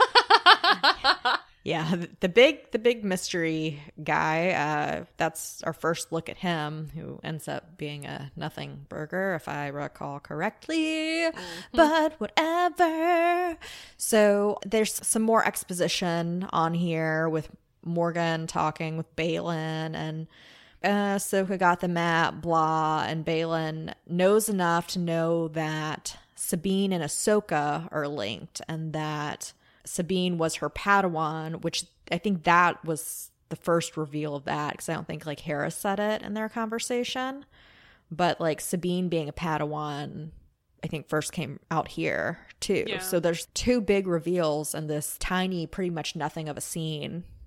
Yeah, the big the big mystery guy, uh, that's our first look at him, who ends up being a nothing burger, if I recall correctly. Mm-hmm. But whatever. So there's some more exposition on here with Morgan talking with Baylan, and uh, Ahsoka got the map, blah, and Baylan knows enough to know that Sabine and Ahsoka are linked, and that Sabine was her Padawan, which I think that was the first reveal of that, because I don't think like Hera said it in their conversation, but like Sabine being a Padawan, I think first came out here too. Yeah. So there's two big reveals in this tiny, pretty much nothing of a scene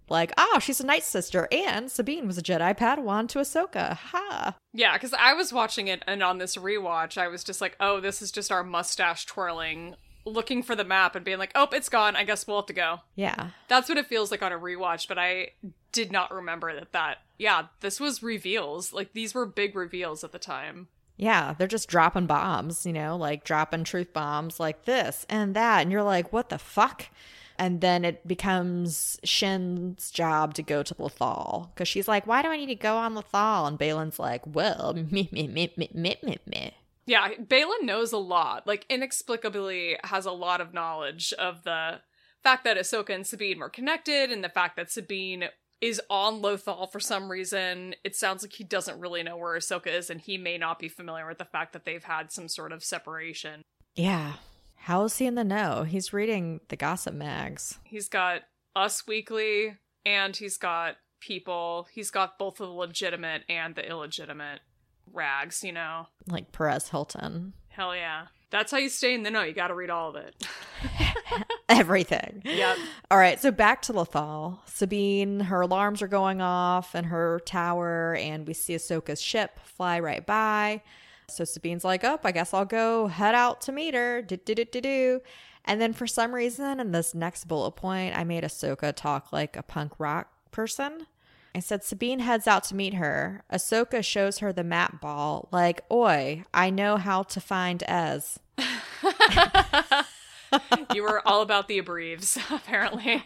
Like, oh, she's a Night Sister, and Sabine was a Jedi Padawan to Ahsoka. Ha! Yeah, because I was watching it, and on this rewatch, I was just like, oh, this is just our mustache twirling, looking for the map and being like, oh, it's gone. I guess we'll have to go. Yeah. That's what it feels like on a rewatch, but I did not remember that that, yeah, this was reveals. Like, these were big reveals at the time. Yeah, they're just dropping bombs, you know, like dropping truth bombs like this and that. And you're like, what the fuck? And then it becomes Shin's job to go to Lothal. Because she's like, why do I need to go on Lothal? And Balin's like, well, me, me, me, me, me, me, me. Yeah, Balin knows a lot. Like, inexplicably has a lot of knowledge of the fact that Ahsoka and Sabine were connected and the fact that Sabine is on Lothal for some reason. It sounds like he doesn't really know where Ahsoka is, and he may not be familiar with the fact that they've had some sort of separation. Yeah. How is he in the know? He's reading the gossip mags. He's got Us Weekly, and he's got People. He's got both the legitimate and the illegitimate rags, you know? Like Perez Hilton. Hell yeah. That's how you stay in the know. You gotta read all of it. Everything. Yep. All right, so back to Lothal. Sabine, her alarms are going off in her tower, and we see Ahsoka's ship fly right by. So Sabine's like, oh, I guess I'll go head out to meet her. Do-do-do-do-do. And then for some reason, in this next bullet point, I made Ahsoka talk like a punk rock person. I said Sabine heads out to meet her. Ahsoka shows her the map ball, like, oi, I know how to find Ez. You were all about the abbreves, apparently.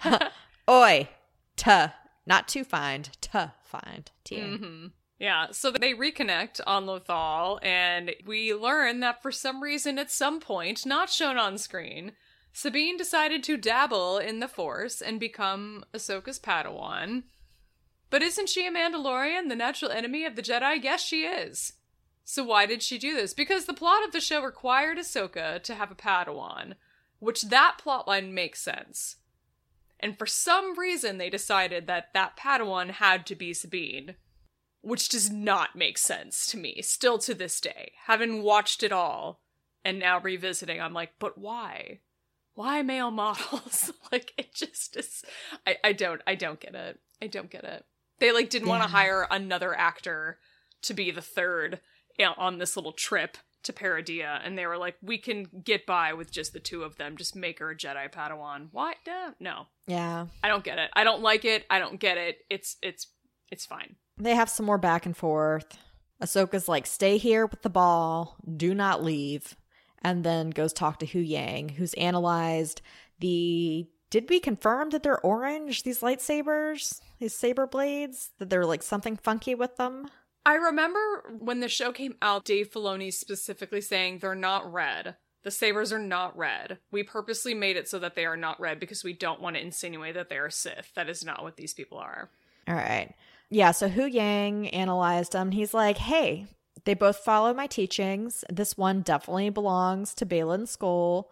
Oi, to, not to find, to find. T. Mm-hmm. Yeah, so they reconnect on Lothal, and we learn that for some reason at some point, not shown on screen, Sabine decided to dabble in the Force and become Ahsoka's Padawan. But isn't she a Mandalorian, the natural enemy of the Jedi? Yes, she is. So why did she do this? Because the plot of the show required Ahsoka to have a Padawan, which that plotline makes sense. And for some reason, they decided that that Padawan had to be Sabine, which does not make sense to me, still to this day. Having watched it all, and now revisiting, I'm like, but why? Why male models? Like, it just is... I, I don't, I don't get it. I don't get it. They, like, didn't yeah. want to hire another actor to be the third you know, on this little trip to Peridea, and they were like, we can get by with just the two of them, just make her a Jedi Padawan. Why? No. Yeah. I don't get it. I don't like it. I don't get it. It's, it's, it's fine. They have some more back and forth. Ahsoka's like, stay here with the ball, do not leave, and then goes talk to Hu Yang, who's analyzed the... Did we confirm that they're orange, these lightsabers? These saber blades? That they're like something funky with them? I remember when the show came out, Dave Filoni specifically saying they're not red. The sabers are not red. We purposely made it so that they are not red because we don't want to insinuate that they are Sith. That is not what these people are. All right. Yeah, so Hu Yang analyzed them. He's like, hey, they both follow my teachings. This one definitely belongs to Baylan Skoll.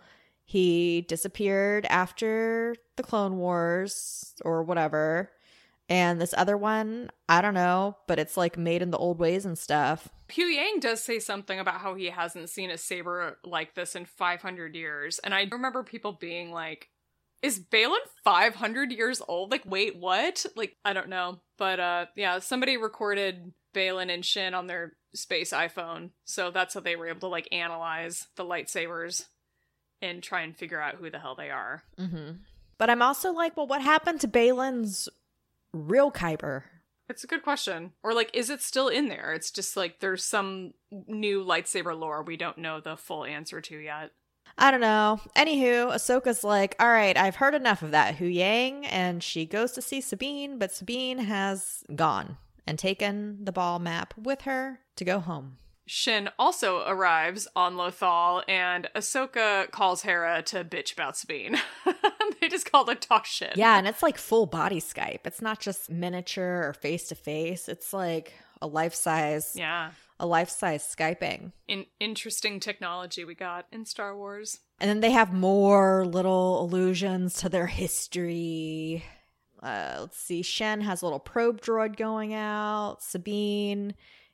He disappeared after the Clone Wars or whatever. And this other one, I don't know, but it's like made in the old ways and stuff. Hu Yang does say something about how he hasn't seen a saber like this in five hundred years. And I remember people being like, is Baylan five hundred years old? Like, wait, what? Like, I don't know. But uh, yeah, somebody recorded Baylan and Shin on their space iPhone. So that's how they were able to like analyze the lightsabers and try and figure out who the hell they are. Mm-hmm. But I'm also like, well, what happened to Baylan's real Kyber? It's a good question. Or like, is it still in there? It's just like there's some new lightsaber lore we don't know the full answer to yet. I don't know. Anywho, Ahsoka's like, all right, I've heard enough of that, Hu Yang, and she goes to see Sabine, but Sabine has gone and taken the ball map with her to go home. Shin also arrives on Lothal, and Ahsoka calls Hera to bitch about Sabine. They just call her talk shit. Yeah, and it's like full body Skype. It's not just miniature or face-to-face. It's like a life-size... Yeah. A life-size Skyping. In- interesting technology we got in Star Wars. And then they have more little allusions to their history. Uh, let's see. Shen has a little probe droid going out. Sabine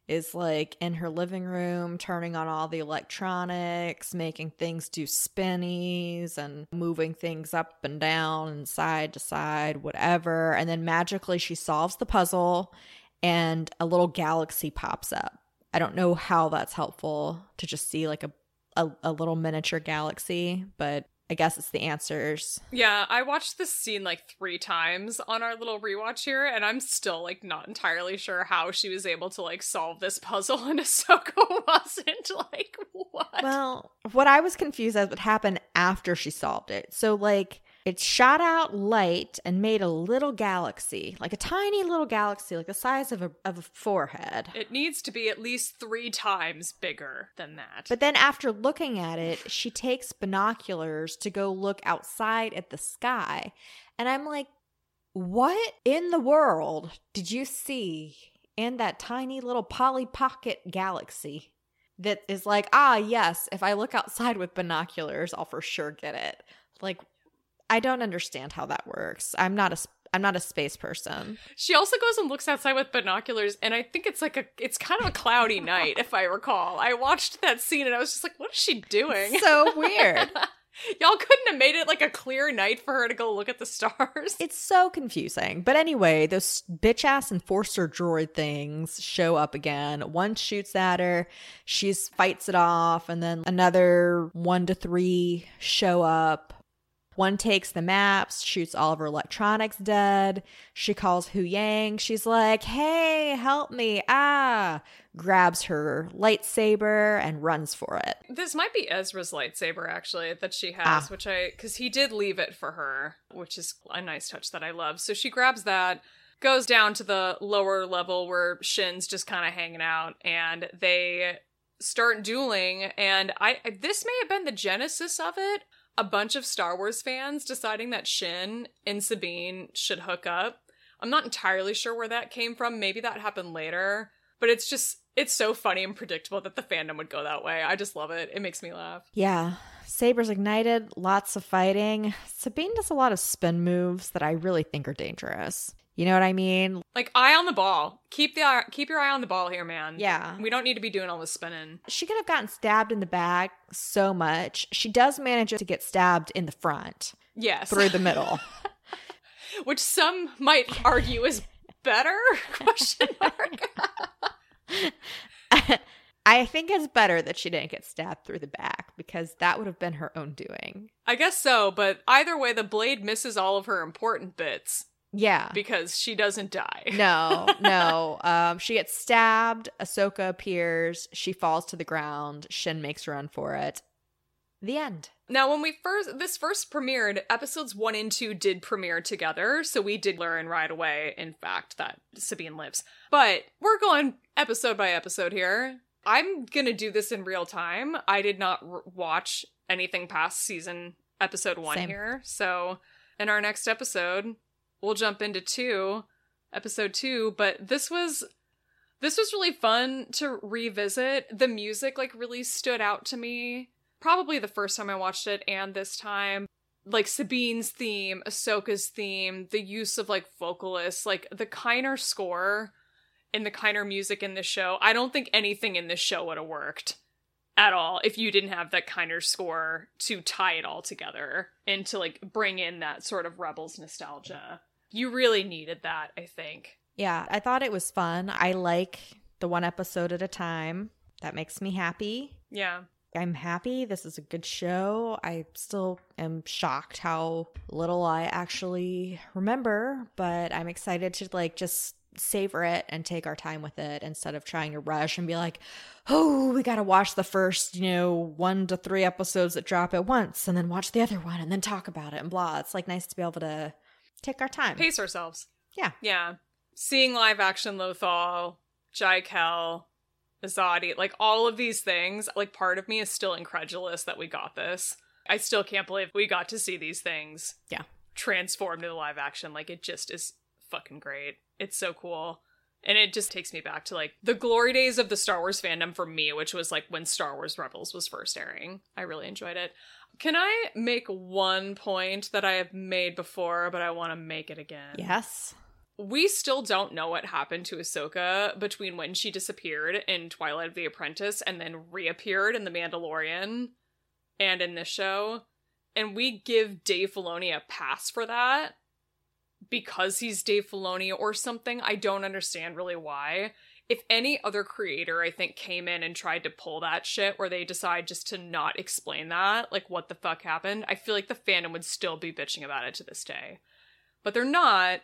is like in her living room, turning on all the electronics, making things do spinnies and moving things up and down and side to side, whatever. And then magically she solves the puzzle and a little galaxy pops up. I don't know how that's helpful to just see like a, a, a little miniature galaxy, but I guess it's the answers. Yeah, I watched this scene like three times on our little rewatch here, and I'm still like not entirely sure how she was able to like solve this puzzle, and Ahsoka wasn't. Like, what? Well, what I was confused as what happened after she solved it. So like it shot out light and made a little galaxy, like a tiny little galaxy, like the size of a of a forehead. It needs to be at least three times bigger than that. But then after looking at it, she takes binoculars to go look outside at the sky. And I'm like, what in the world did you see in that tiny little Polly Pocket galaxy that is like, ah, yes, if I look outside with binoculars, I'll for sure get it. Like, I don't understand how that works. I'm not a I'm not a space person. She also goes and looks outside with binoculars, and I think it's like a it's kind of a cloudy night, if I recall. I watched that scene and I was just like, what is she doing? So weird. Y'all couldn't have made it like a clear night for her to go look at the stars. It's so confusing. But anyway, those bitch ass enforcer droid things show up again. One shoots at her, she fights it off, and then another one to three show up. One takes the maps, shoots all of her electronics dead. She calls Hu Yang. She's like, hey, help me. Ah. Grabs her lightsaber and runs for it. This might be Ezra's lightsaber, actually, that she has, Ah. which I... Because he did leave it for her, which is a nice touch that I love. So she grabs that, goes down to the lower level where Shin's just kind of hanging out, and they start dueling, and I this may have been the genesis of it. A bunch of Star Wars fans deciding that Shin and Sabine should hook up. I'm not entirely sure where that came from. Maybe that happened later. But it's just, it's so funny and predictable that the fandom would go that way. I just love it. It makes me laugh. Yeah. Sabers ignited, lots of fighting. Sabine does a lot of spin moves that I really think are dangerous. You know what I mean? Like, eye on the ball. Keep the eye, keep your eye on the ball here, man. Yeah. We don't need to be doing all this spinning. She could have gotten stabbed in the back so much. She does manage to get stabbed in the front. Yes. Through the middle. Which some might argue is better? Question mark. I think it's better that she didn't get stabbed through the back because that would have been her own doing. I guess so, but either way, the blade misses all of her important bits. Yeah. Because she doesn't die. No, no. Um, she gets stabbed. Ahsoka appears. She falls to the ground. Shin makes a run for it. The end. Now, when we first, this first premiered, episodes one and two did premiere together, so we did learn right away, in fact, that Sabine lives. But we're going episode by episode here. I'm gonna do this in real time. I did not r- watch anything past season episode one Same. here, so in our next episode, we'll jump into two, episode two, but this was, this was really fun to revisit. The music, like, really stood out to me. Probably the first time I watched it and this time. Like, Sabine's theme, Ahsoka's theme, the use of, like, vocalists, like, the Kiner score and the Kiner music in this show. I don't think anything in this show would have worked at all if you didn't have that Kiner score to tie it all together and to, like, bring in that sort of Rebels nostalgia. You really needed that, I think. Yeah, I thought it was fun. I like the one episode at a time. That makes me happy. Yeah. I'm happy. This is a good show. I still am shocked how little I actually remember, but I'm excited to like just savor it and take our time with it instead of trying to rush and be like, oh, we got to watch the first, you know, one to three episodes that drop at once and then watch the other one and then talk about it and blah. It's like nice to be able to take our time. Pace ourselves. Yeah. Yeah. Seeing live action Lothal, Jai Kell, Azadi, like all of these things, like part of me is still incredulous that we got this. I still can't believe we got to see these things. Yeah. Transformed into live action. Like, it just is fucking great. It's so cool. And it just takes me back to like the glory days of the Star Wars fandom for me, which was like when Star Wars Rebels was first airing. I really enjoyed it. Can I make one point that I have made before, but I want to make it again? Yes. we still don't know what happened to Ahsoka between when she disappeared in Twilight of the Apprentice and then reappeared in The Mandalorian and in this show. And we give Dave Filoni a pass for that because he's Dave Filoni or something. I don't understand really why. If any other creator, I think, came in and tried to pull that shit where they decide just to not explain that, like what the fuck happened, I feel like the fandom would still be bitching about it to this day. But they're not.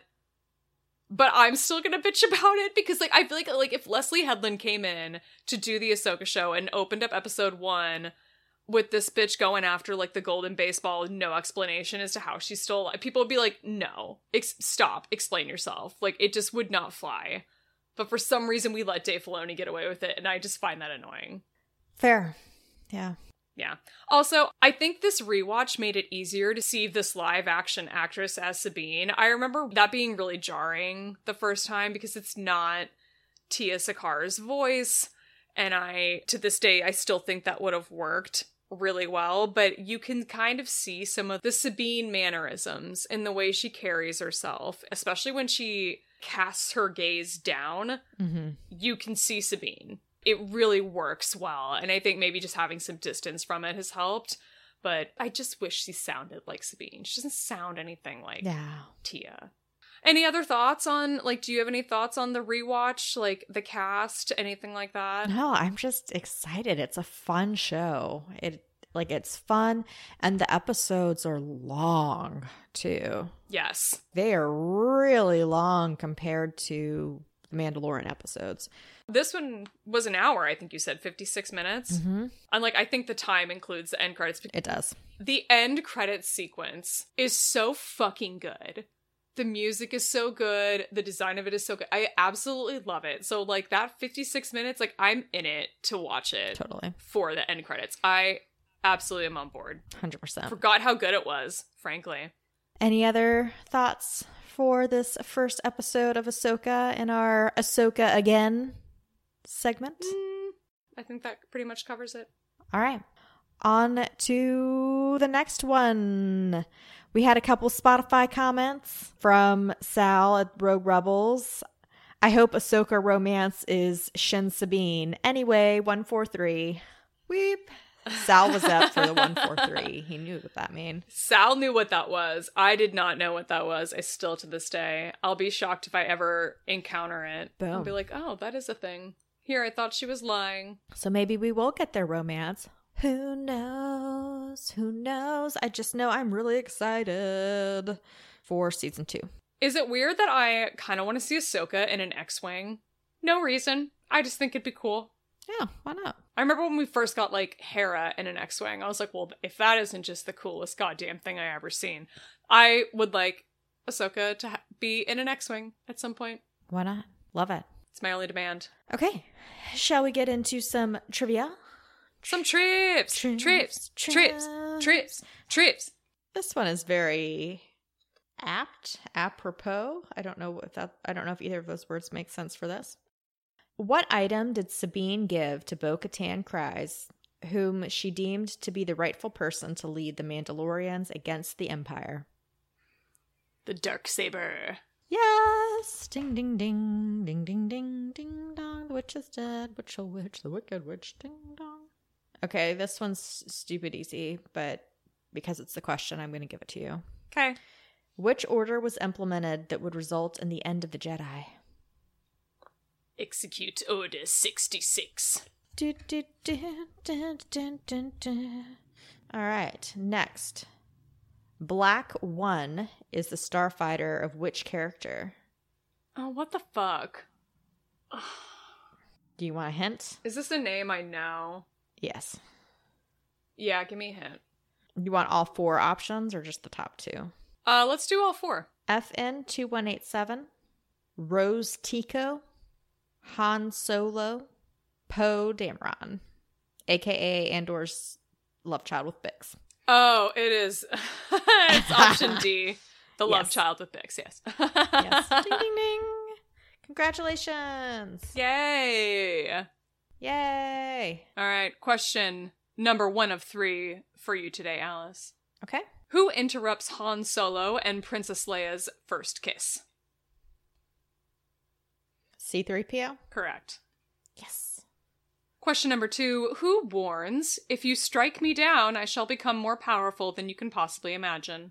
But I'm still gonna bitch about it because, like, I feel like, like if Leslie Headland came in to do the Ahsoka show and opened up episode one with this bitch going after, like, the golden baseball with no explanation as to how she's still alive, people would be like, no, ex- stop, explain yourself. Like, it just would not fly. But for some reason, we let Dave Filoni get away with it, and I just find that annoying. Fair. Yeah. Yeah. Also, I think this rewatch made it easier to see this live-action actress as Sabine. I remember that being really jarring the first time because it's not Tia Sakar's voice, and I, to this day, I still think that would have worked really well, but you can kind of see some of the Sabine mannerisms in the way she carries herself, especially when she casts her gaze down. Mm-hmm. You can see Sabine. It really works well, and I think maybe just having some distance from it has helped, but I just wish she sounded like Sabine. She doesn't sound anything like yeah. Tia. Any other thoughts on, like, do you have any thoughts on the rewatch, like, the cast, anything like that? No, I'm just excited. It's a fun show. It, like, it's fun, and the episodes are long, too. Yes. They are really long compared to the Mandalorian episodes. This one was an hour, I think you said, fifty-six minutes. Mm-hmm. And, like, I think the time includes the end credits. It does. The end credits sequence is so fucking good. The music is so good. The design of it is so good. I absolutely love it. So, like, that fifty-six minutes, like, I'm in it to watch it. Totally. For the end credits. I absolutely am on board. one hundred percent. Forgot how good it was, frankly. Any other thoughts for this first episode of Ahsoka in our Ahsoka Again segment? Mm, I think that pretty much covers it. All right. On to the next one. We had a couple Spotify comments from Sal at Rogue Rebels. I hope Ahsoka romance is Shin Sabine. Anyway, one four three. Weep. Sal was up for the one four three. He knew what that mean. Sal knew what that was. I did not know what that was. I still to this day. I'll be shocked if I ever encounter it. Boom. I'll be like, oh, that is a thing. Here, I thought she was lying. So maybe we will get their romance. Who knows? Who knows? I just know I'm really excited for season two. Is it weird that I kind of want to see Ahsoka in an X-Wing? No reason. I just think it'd be cool. Yeah, why not? I remember when we first got, like, Hera in an X-Wing. I was like, well, if that isn't just the coolest goddamn thing I ever seen, I would like Ahsoka to ha- be in an X-Wing at some point. Why not? Love it. It's my only demand. Okay. Shall we get into some trivia? Some trips! Trips! Trips! Trips! Trips! Trips! This one is very apt, apropos. I don't know if that, I don't know if either of those words make sense for this. What item did Sabine give to Bo-Katan Kryze, whom she deemed to be the rightful person to lead the Mandalorians against the Empire? The Darksaber. Yes! Ding, ding, ding. Ding, ding, ding. Ding, dong. The witch is dead. Witch, oh, witch. The wicked witch. Ding, dong. Okay, this one's stupid easy, but because it's the question, I'm going to give it to you. Okay. Which order was implemented that would result in the end of the Jedi? Execute Order sixty-six. Do, do, do, do, do, do, do. All right, next. Black One is the starfighter of which character? Oh, what the fuck? Do you want a hint? Is this a name I know? Yes. Yeah, give me a hint. You want all four options or just the top two? Uh, let's do all four. F N two one eight seven, Rose Tico, Han Solo, Poe Dameron, a k a. Andor's love child with Bix. Oh, it is. It's option D. The love Yes. child with Bix, yes. Yes. Ding, ding, ding. Congratulations. Yay. Yay. All right, question number one of three for you today, Alice. Okay. Who interrupts Han Solo and Princess Leia's first kiss? C three P O? Correct. Yes. Question number two. Who warns, if you strike me down, I shall become more powerful than you can possibly imagine?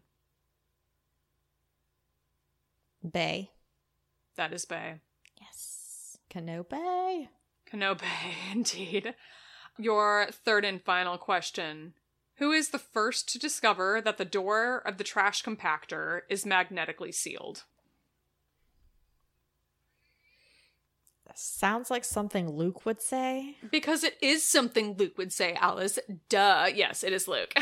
Bay. That is Bay. Yes. Kenobe. Kenobe, indeed. Your third and final question. Who is the first to discover that the door of the trash compactor is magnetically sealed? Sounds like something Luke would say. Because it is something Luke would say, Alice. Duh. Yes, it is Luke.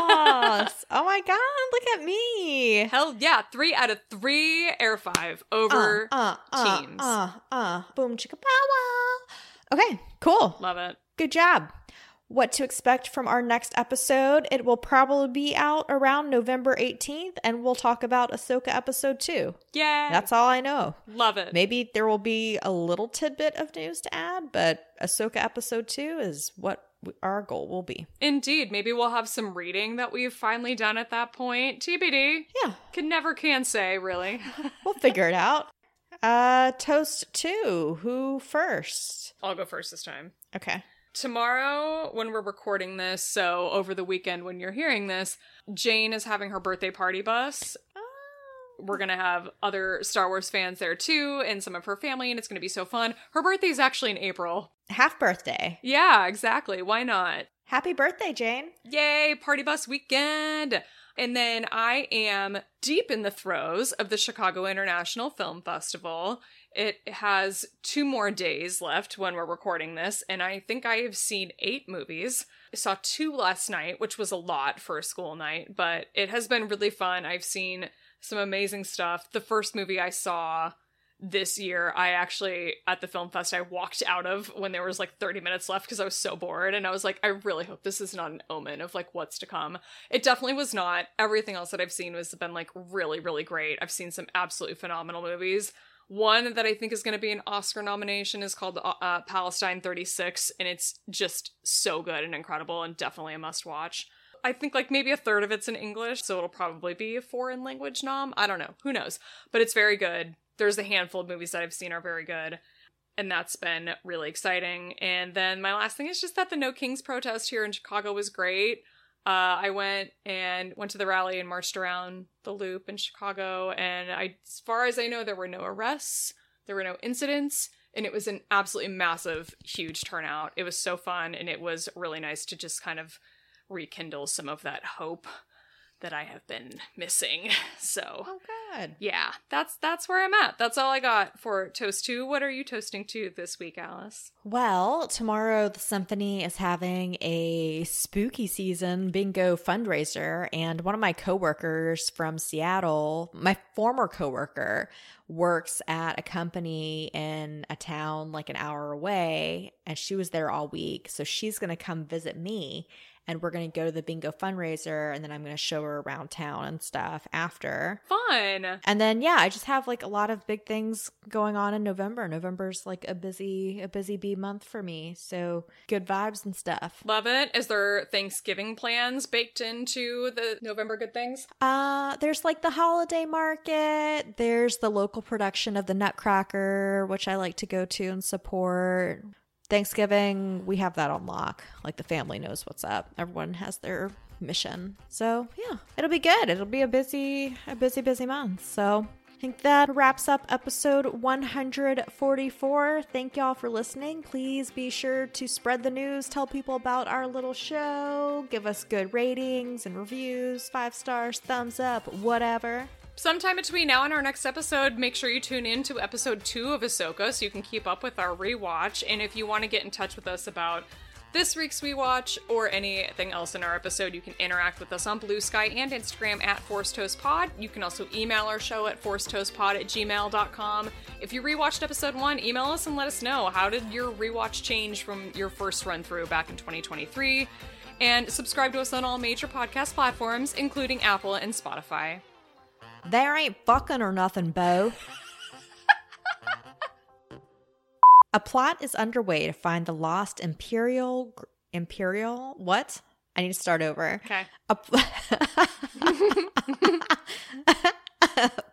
Oh, oh my God, look at me. Hell yeah. Three out of three air five over uh, uh, teams. Uh, uh, uh. Boom, chicka, pow, wow. Okay, cool. Love it. Good job. What to expect from our next episode. It will probably be out around November eighteenth, and we'll talk about Ahsoka episode two. Yay! That's all I know. Love it. Maybe there will be a little tidbit of news to add, but Ahsoka episode two is what our goal will be. Indeed. Maybe we'll have some reading that we've finally done at that point. T B D. Yeah. Can never can say, really. We'll figure it out. Uh, toast two. Who first? I'll go first this time. Okay. Tomorrow, when we're recording this, so over the weekend when you're hearing this, Jane is having her birthday party bus. We're going to have other Star Wars fans there too, and some of her family, and it's going to be so fun. Her birthday is actually in April. Half birthday. Yeah, exactly. Why not? Happy birthday, Jane. Yay, party bus weekend. And then I am deep in the throes of the Chicago International Film Festival. It has two more days left when we're recording this, and I think I have seen eight movies. I saw two last night, which was a lot for a school night, but it has been really fun. I've seen some amazing stuff. The first movie I saw this year, I actually, at the film fest, I walked out of when there was like thirty minutes left because I was so bored, and I was like, I really hope this is not an omen of like what's to come. It definitely was not. Everything else that I've seen has been like really, really great. I've seen some absolutely phenomenal movies. One that I think is going to be an Oscar nomination is called uh, Palestine thirty-six, and it's just so good and incredible and definitely a must-watch. I think like maybe a third of it's in English, so it'll probably be a foreign language nom. I don't know. Who knows? But it's very good. There's a handful of movies that I've seen are very good, and that's been really exciting. And then my last thing is just that the No Kings protest here in Chicago was great. Uh, I went and went to the rally and marched around the Loop in Chicago, and I, as far as I know, there were no arrests, there were no incidents, and it was an absolutely massive, huge turnout. It was so fun, and it was really nice to just kind of rekindle some of that hope that I have been missing. So, oh, good. Yeah, that's that's where I'm at. That's all I got for Toast two. What are you toasting to this week, Alice? Well, tomorrow the Symphony is having a spooky season bingo fundraiser, and one of my coworkers from Seattle, my former coworker, works at a company in a town like an hour away, and she was there all week, so she's going to come visit me. And we're going to go to the bingo fundraiser, and then I'm going to show her around town and stuff after. Fun. And then, yeah, I just have like a lot of big things going on in November. November's like a busy, a busy bee month for me. So good vibes and stuff. Love it. Is there Thanksgiving plans baked into the November good things? Uh, there's like the holiday market. There's the local production of the Nutcracker, which I like to go to and support. Thanksgiving, we have that on lock. Like the family knows what's up. Everyone has their mission. So yeah, it'll be good. It'll be a busy, a busy, busy month. So I think that wraps up episode one forty-four. Thank y'all for listening. Please be sure to spread the news, tell people about our little show, give us good ratings and reviews, five stars, thumbs up, whatever. Sometime between now and our next episode, make sure you tune in to episode two of Ahsoka so you can keep up with our rewatch. And if you want to get in touch with us about this week's rewatch or anything else in our episode, you can interact with us on Blue Sky and Instagram at Force Toast Pod. You can also email our show at force toast pod at gmail dot com. If you rewatched episode one, email us and let us know, how did your rewatch change from your first run through back in twenty twenty-three? And subscribe to us on all major podcast platforms, including Apple and Spotify. There ain't fucking or nothing, Bo. A plot is underway to find the lost Imperial... Imperial... What? I need to start over. Okay. A pl-